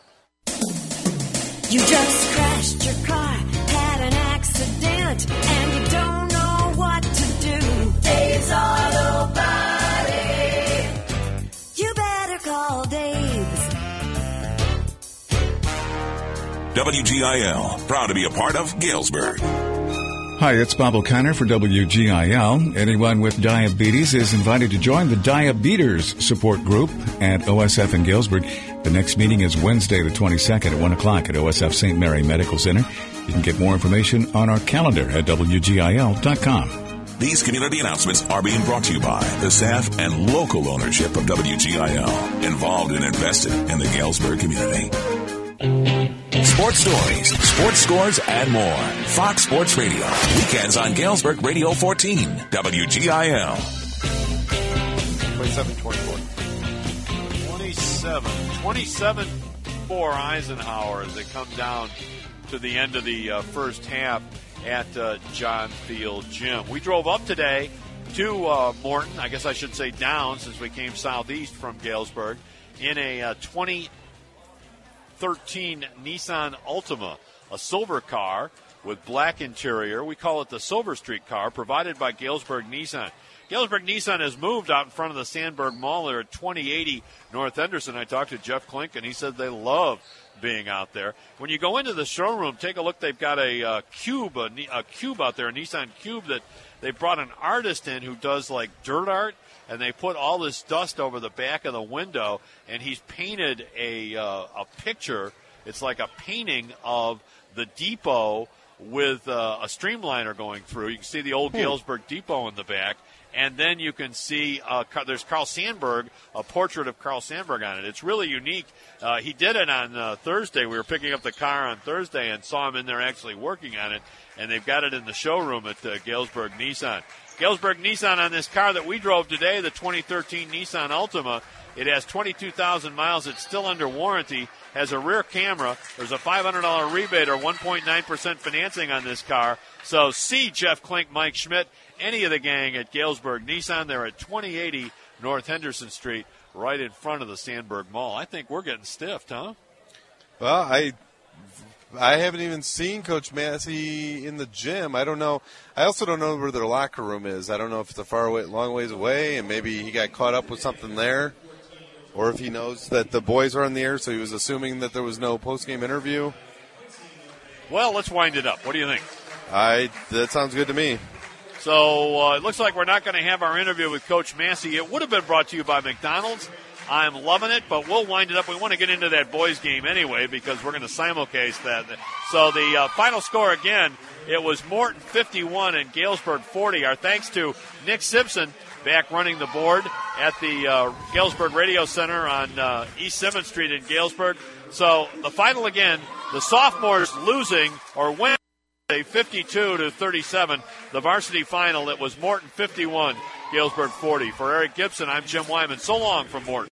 You just crashed your car, had an accident, and you don't know what to do. Dave's Auto Body. You better call Dave's. WGIL, proud to be a part of Galesburg. Hi, it's Bob O'Connor for WGIL. Anyone with diabetes is invited to join the Diabetes Support Group at OSF in Galesburg. The next meeting is Wednesday the 22nd at 1 o'clock at OSF St. Mary Medical Center. You can get more information on our calendar at WGIL.com. These community announcements are being brought to you by the staff and local ownership of WGIL, involved and invested in the Galesburg community. Sports stories, sports scores, and more. Fox Sports Radio. Weekends on Galesburg Radio 14. WGIL. 27 for Eisenhower as they come down to the end of the first half at John Thiel Gym. We drove up today to Morton. I guess I should say down since we came southeast from Galesburg in a 2013 Nissan Altima, a silver car with black interior. We call it the Silver Streak car, provided by Galesburg Nissan. Galesburg Nissan has moved out in front of the Sandburg Mall. They're at 2080 North Henderson. I talked to Jeff Klink, and he said they love being out there. When you go into the showroom, take a look. They've got a cube out there, a Nissan Cube that they brought an artist in who does like dirt art, and they put all this dust over the back of the window, and he's painted a picture. It's like a painting of the depot with a streamliner going through. You can see the old Galesburg depot in the back, and then you can see there's Carl Sandburg, a portrait of Carl Sandburg on it. It's really unique. He did it on Thursday. We were picking up the car on Thursday and saw him in there actually working on it, and they've got it in the showroom at Galesburg Nissan. Galesburg Nissan on this car that we drove today, the 2013 Nissan Altima. It has 22,000 miles. It's still under warranty. Has a rear camera. There's a $500 rebate or 1.9% financing on this car. So see Jeff Klink, Mike Schmidt, any of the gang at Galesburg Nissan. They're at 2080 North Henderson Street, right in front of the Sandburg Mall. I think we're getting stiffed, huh? Well, I haven't even seen Coach Massey in the gym. I don't know. I also don't know where their locker room is. I don't know if it's long ways away, and maybe he got caught up with something there, or if he knows that the boys are on the air, so he was assuming that there was no post-game interview. Well, let's wind it up. What do you think? That sounds good to me. So it looks like we're not going to have our interview with Coach Massey. It would have been brought to you by McDonald's. I'm loving it, but we'll wind it up. We want to get into that boys game anyway because we're going to simulcast that. So the final score again, it was Morton 51 and Galesburg 40. Our thanks to Nick Simpson, back running the board at the Galesburg Radio Center on East 7th Street in Galesburg. So the final again, the sophomores losing or winning 52-37. The varsity final, it was Morton 51, Galesburg 40. For Eric Gibson, I'm Jim Wyman. So long from Morton.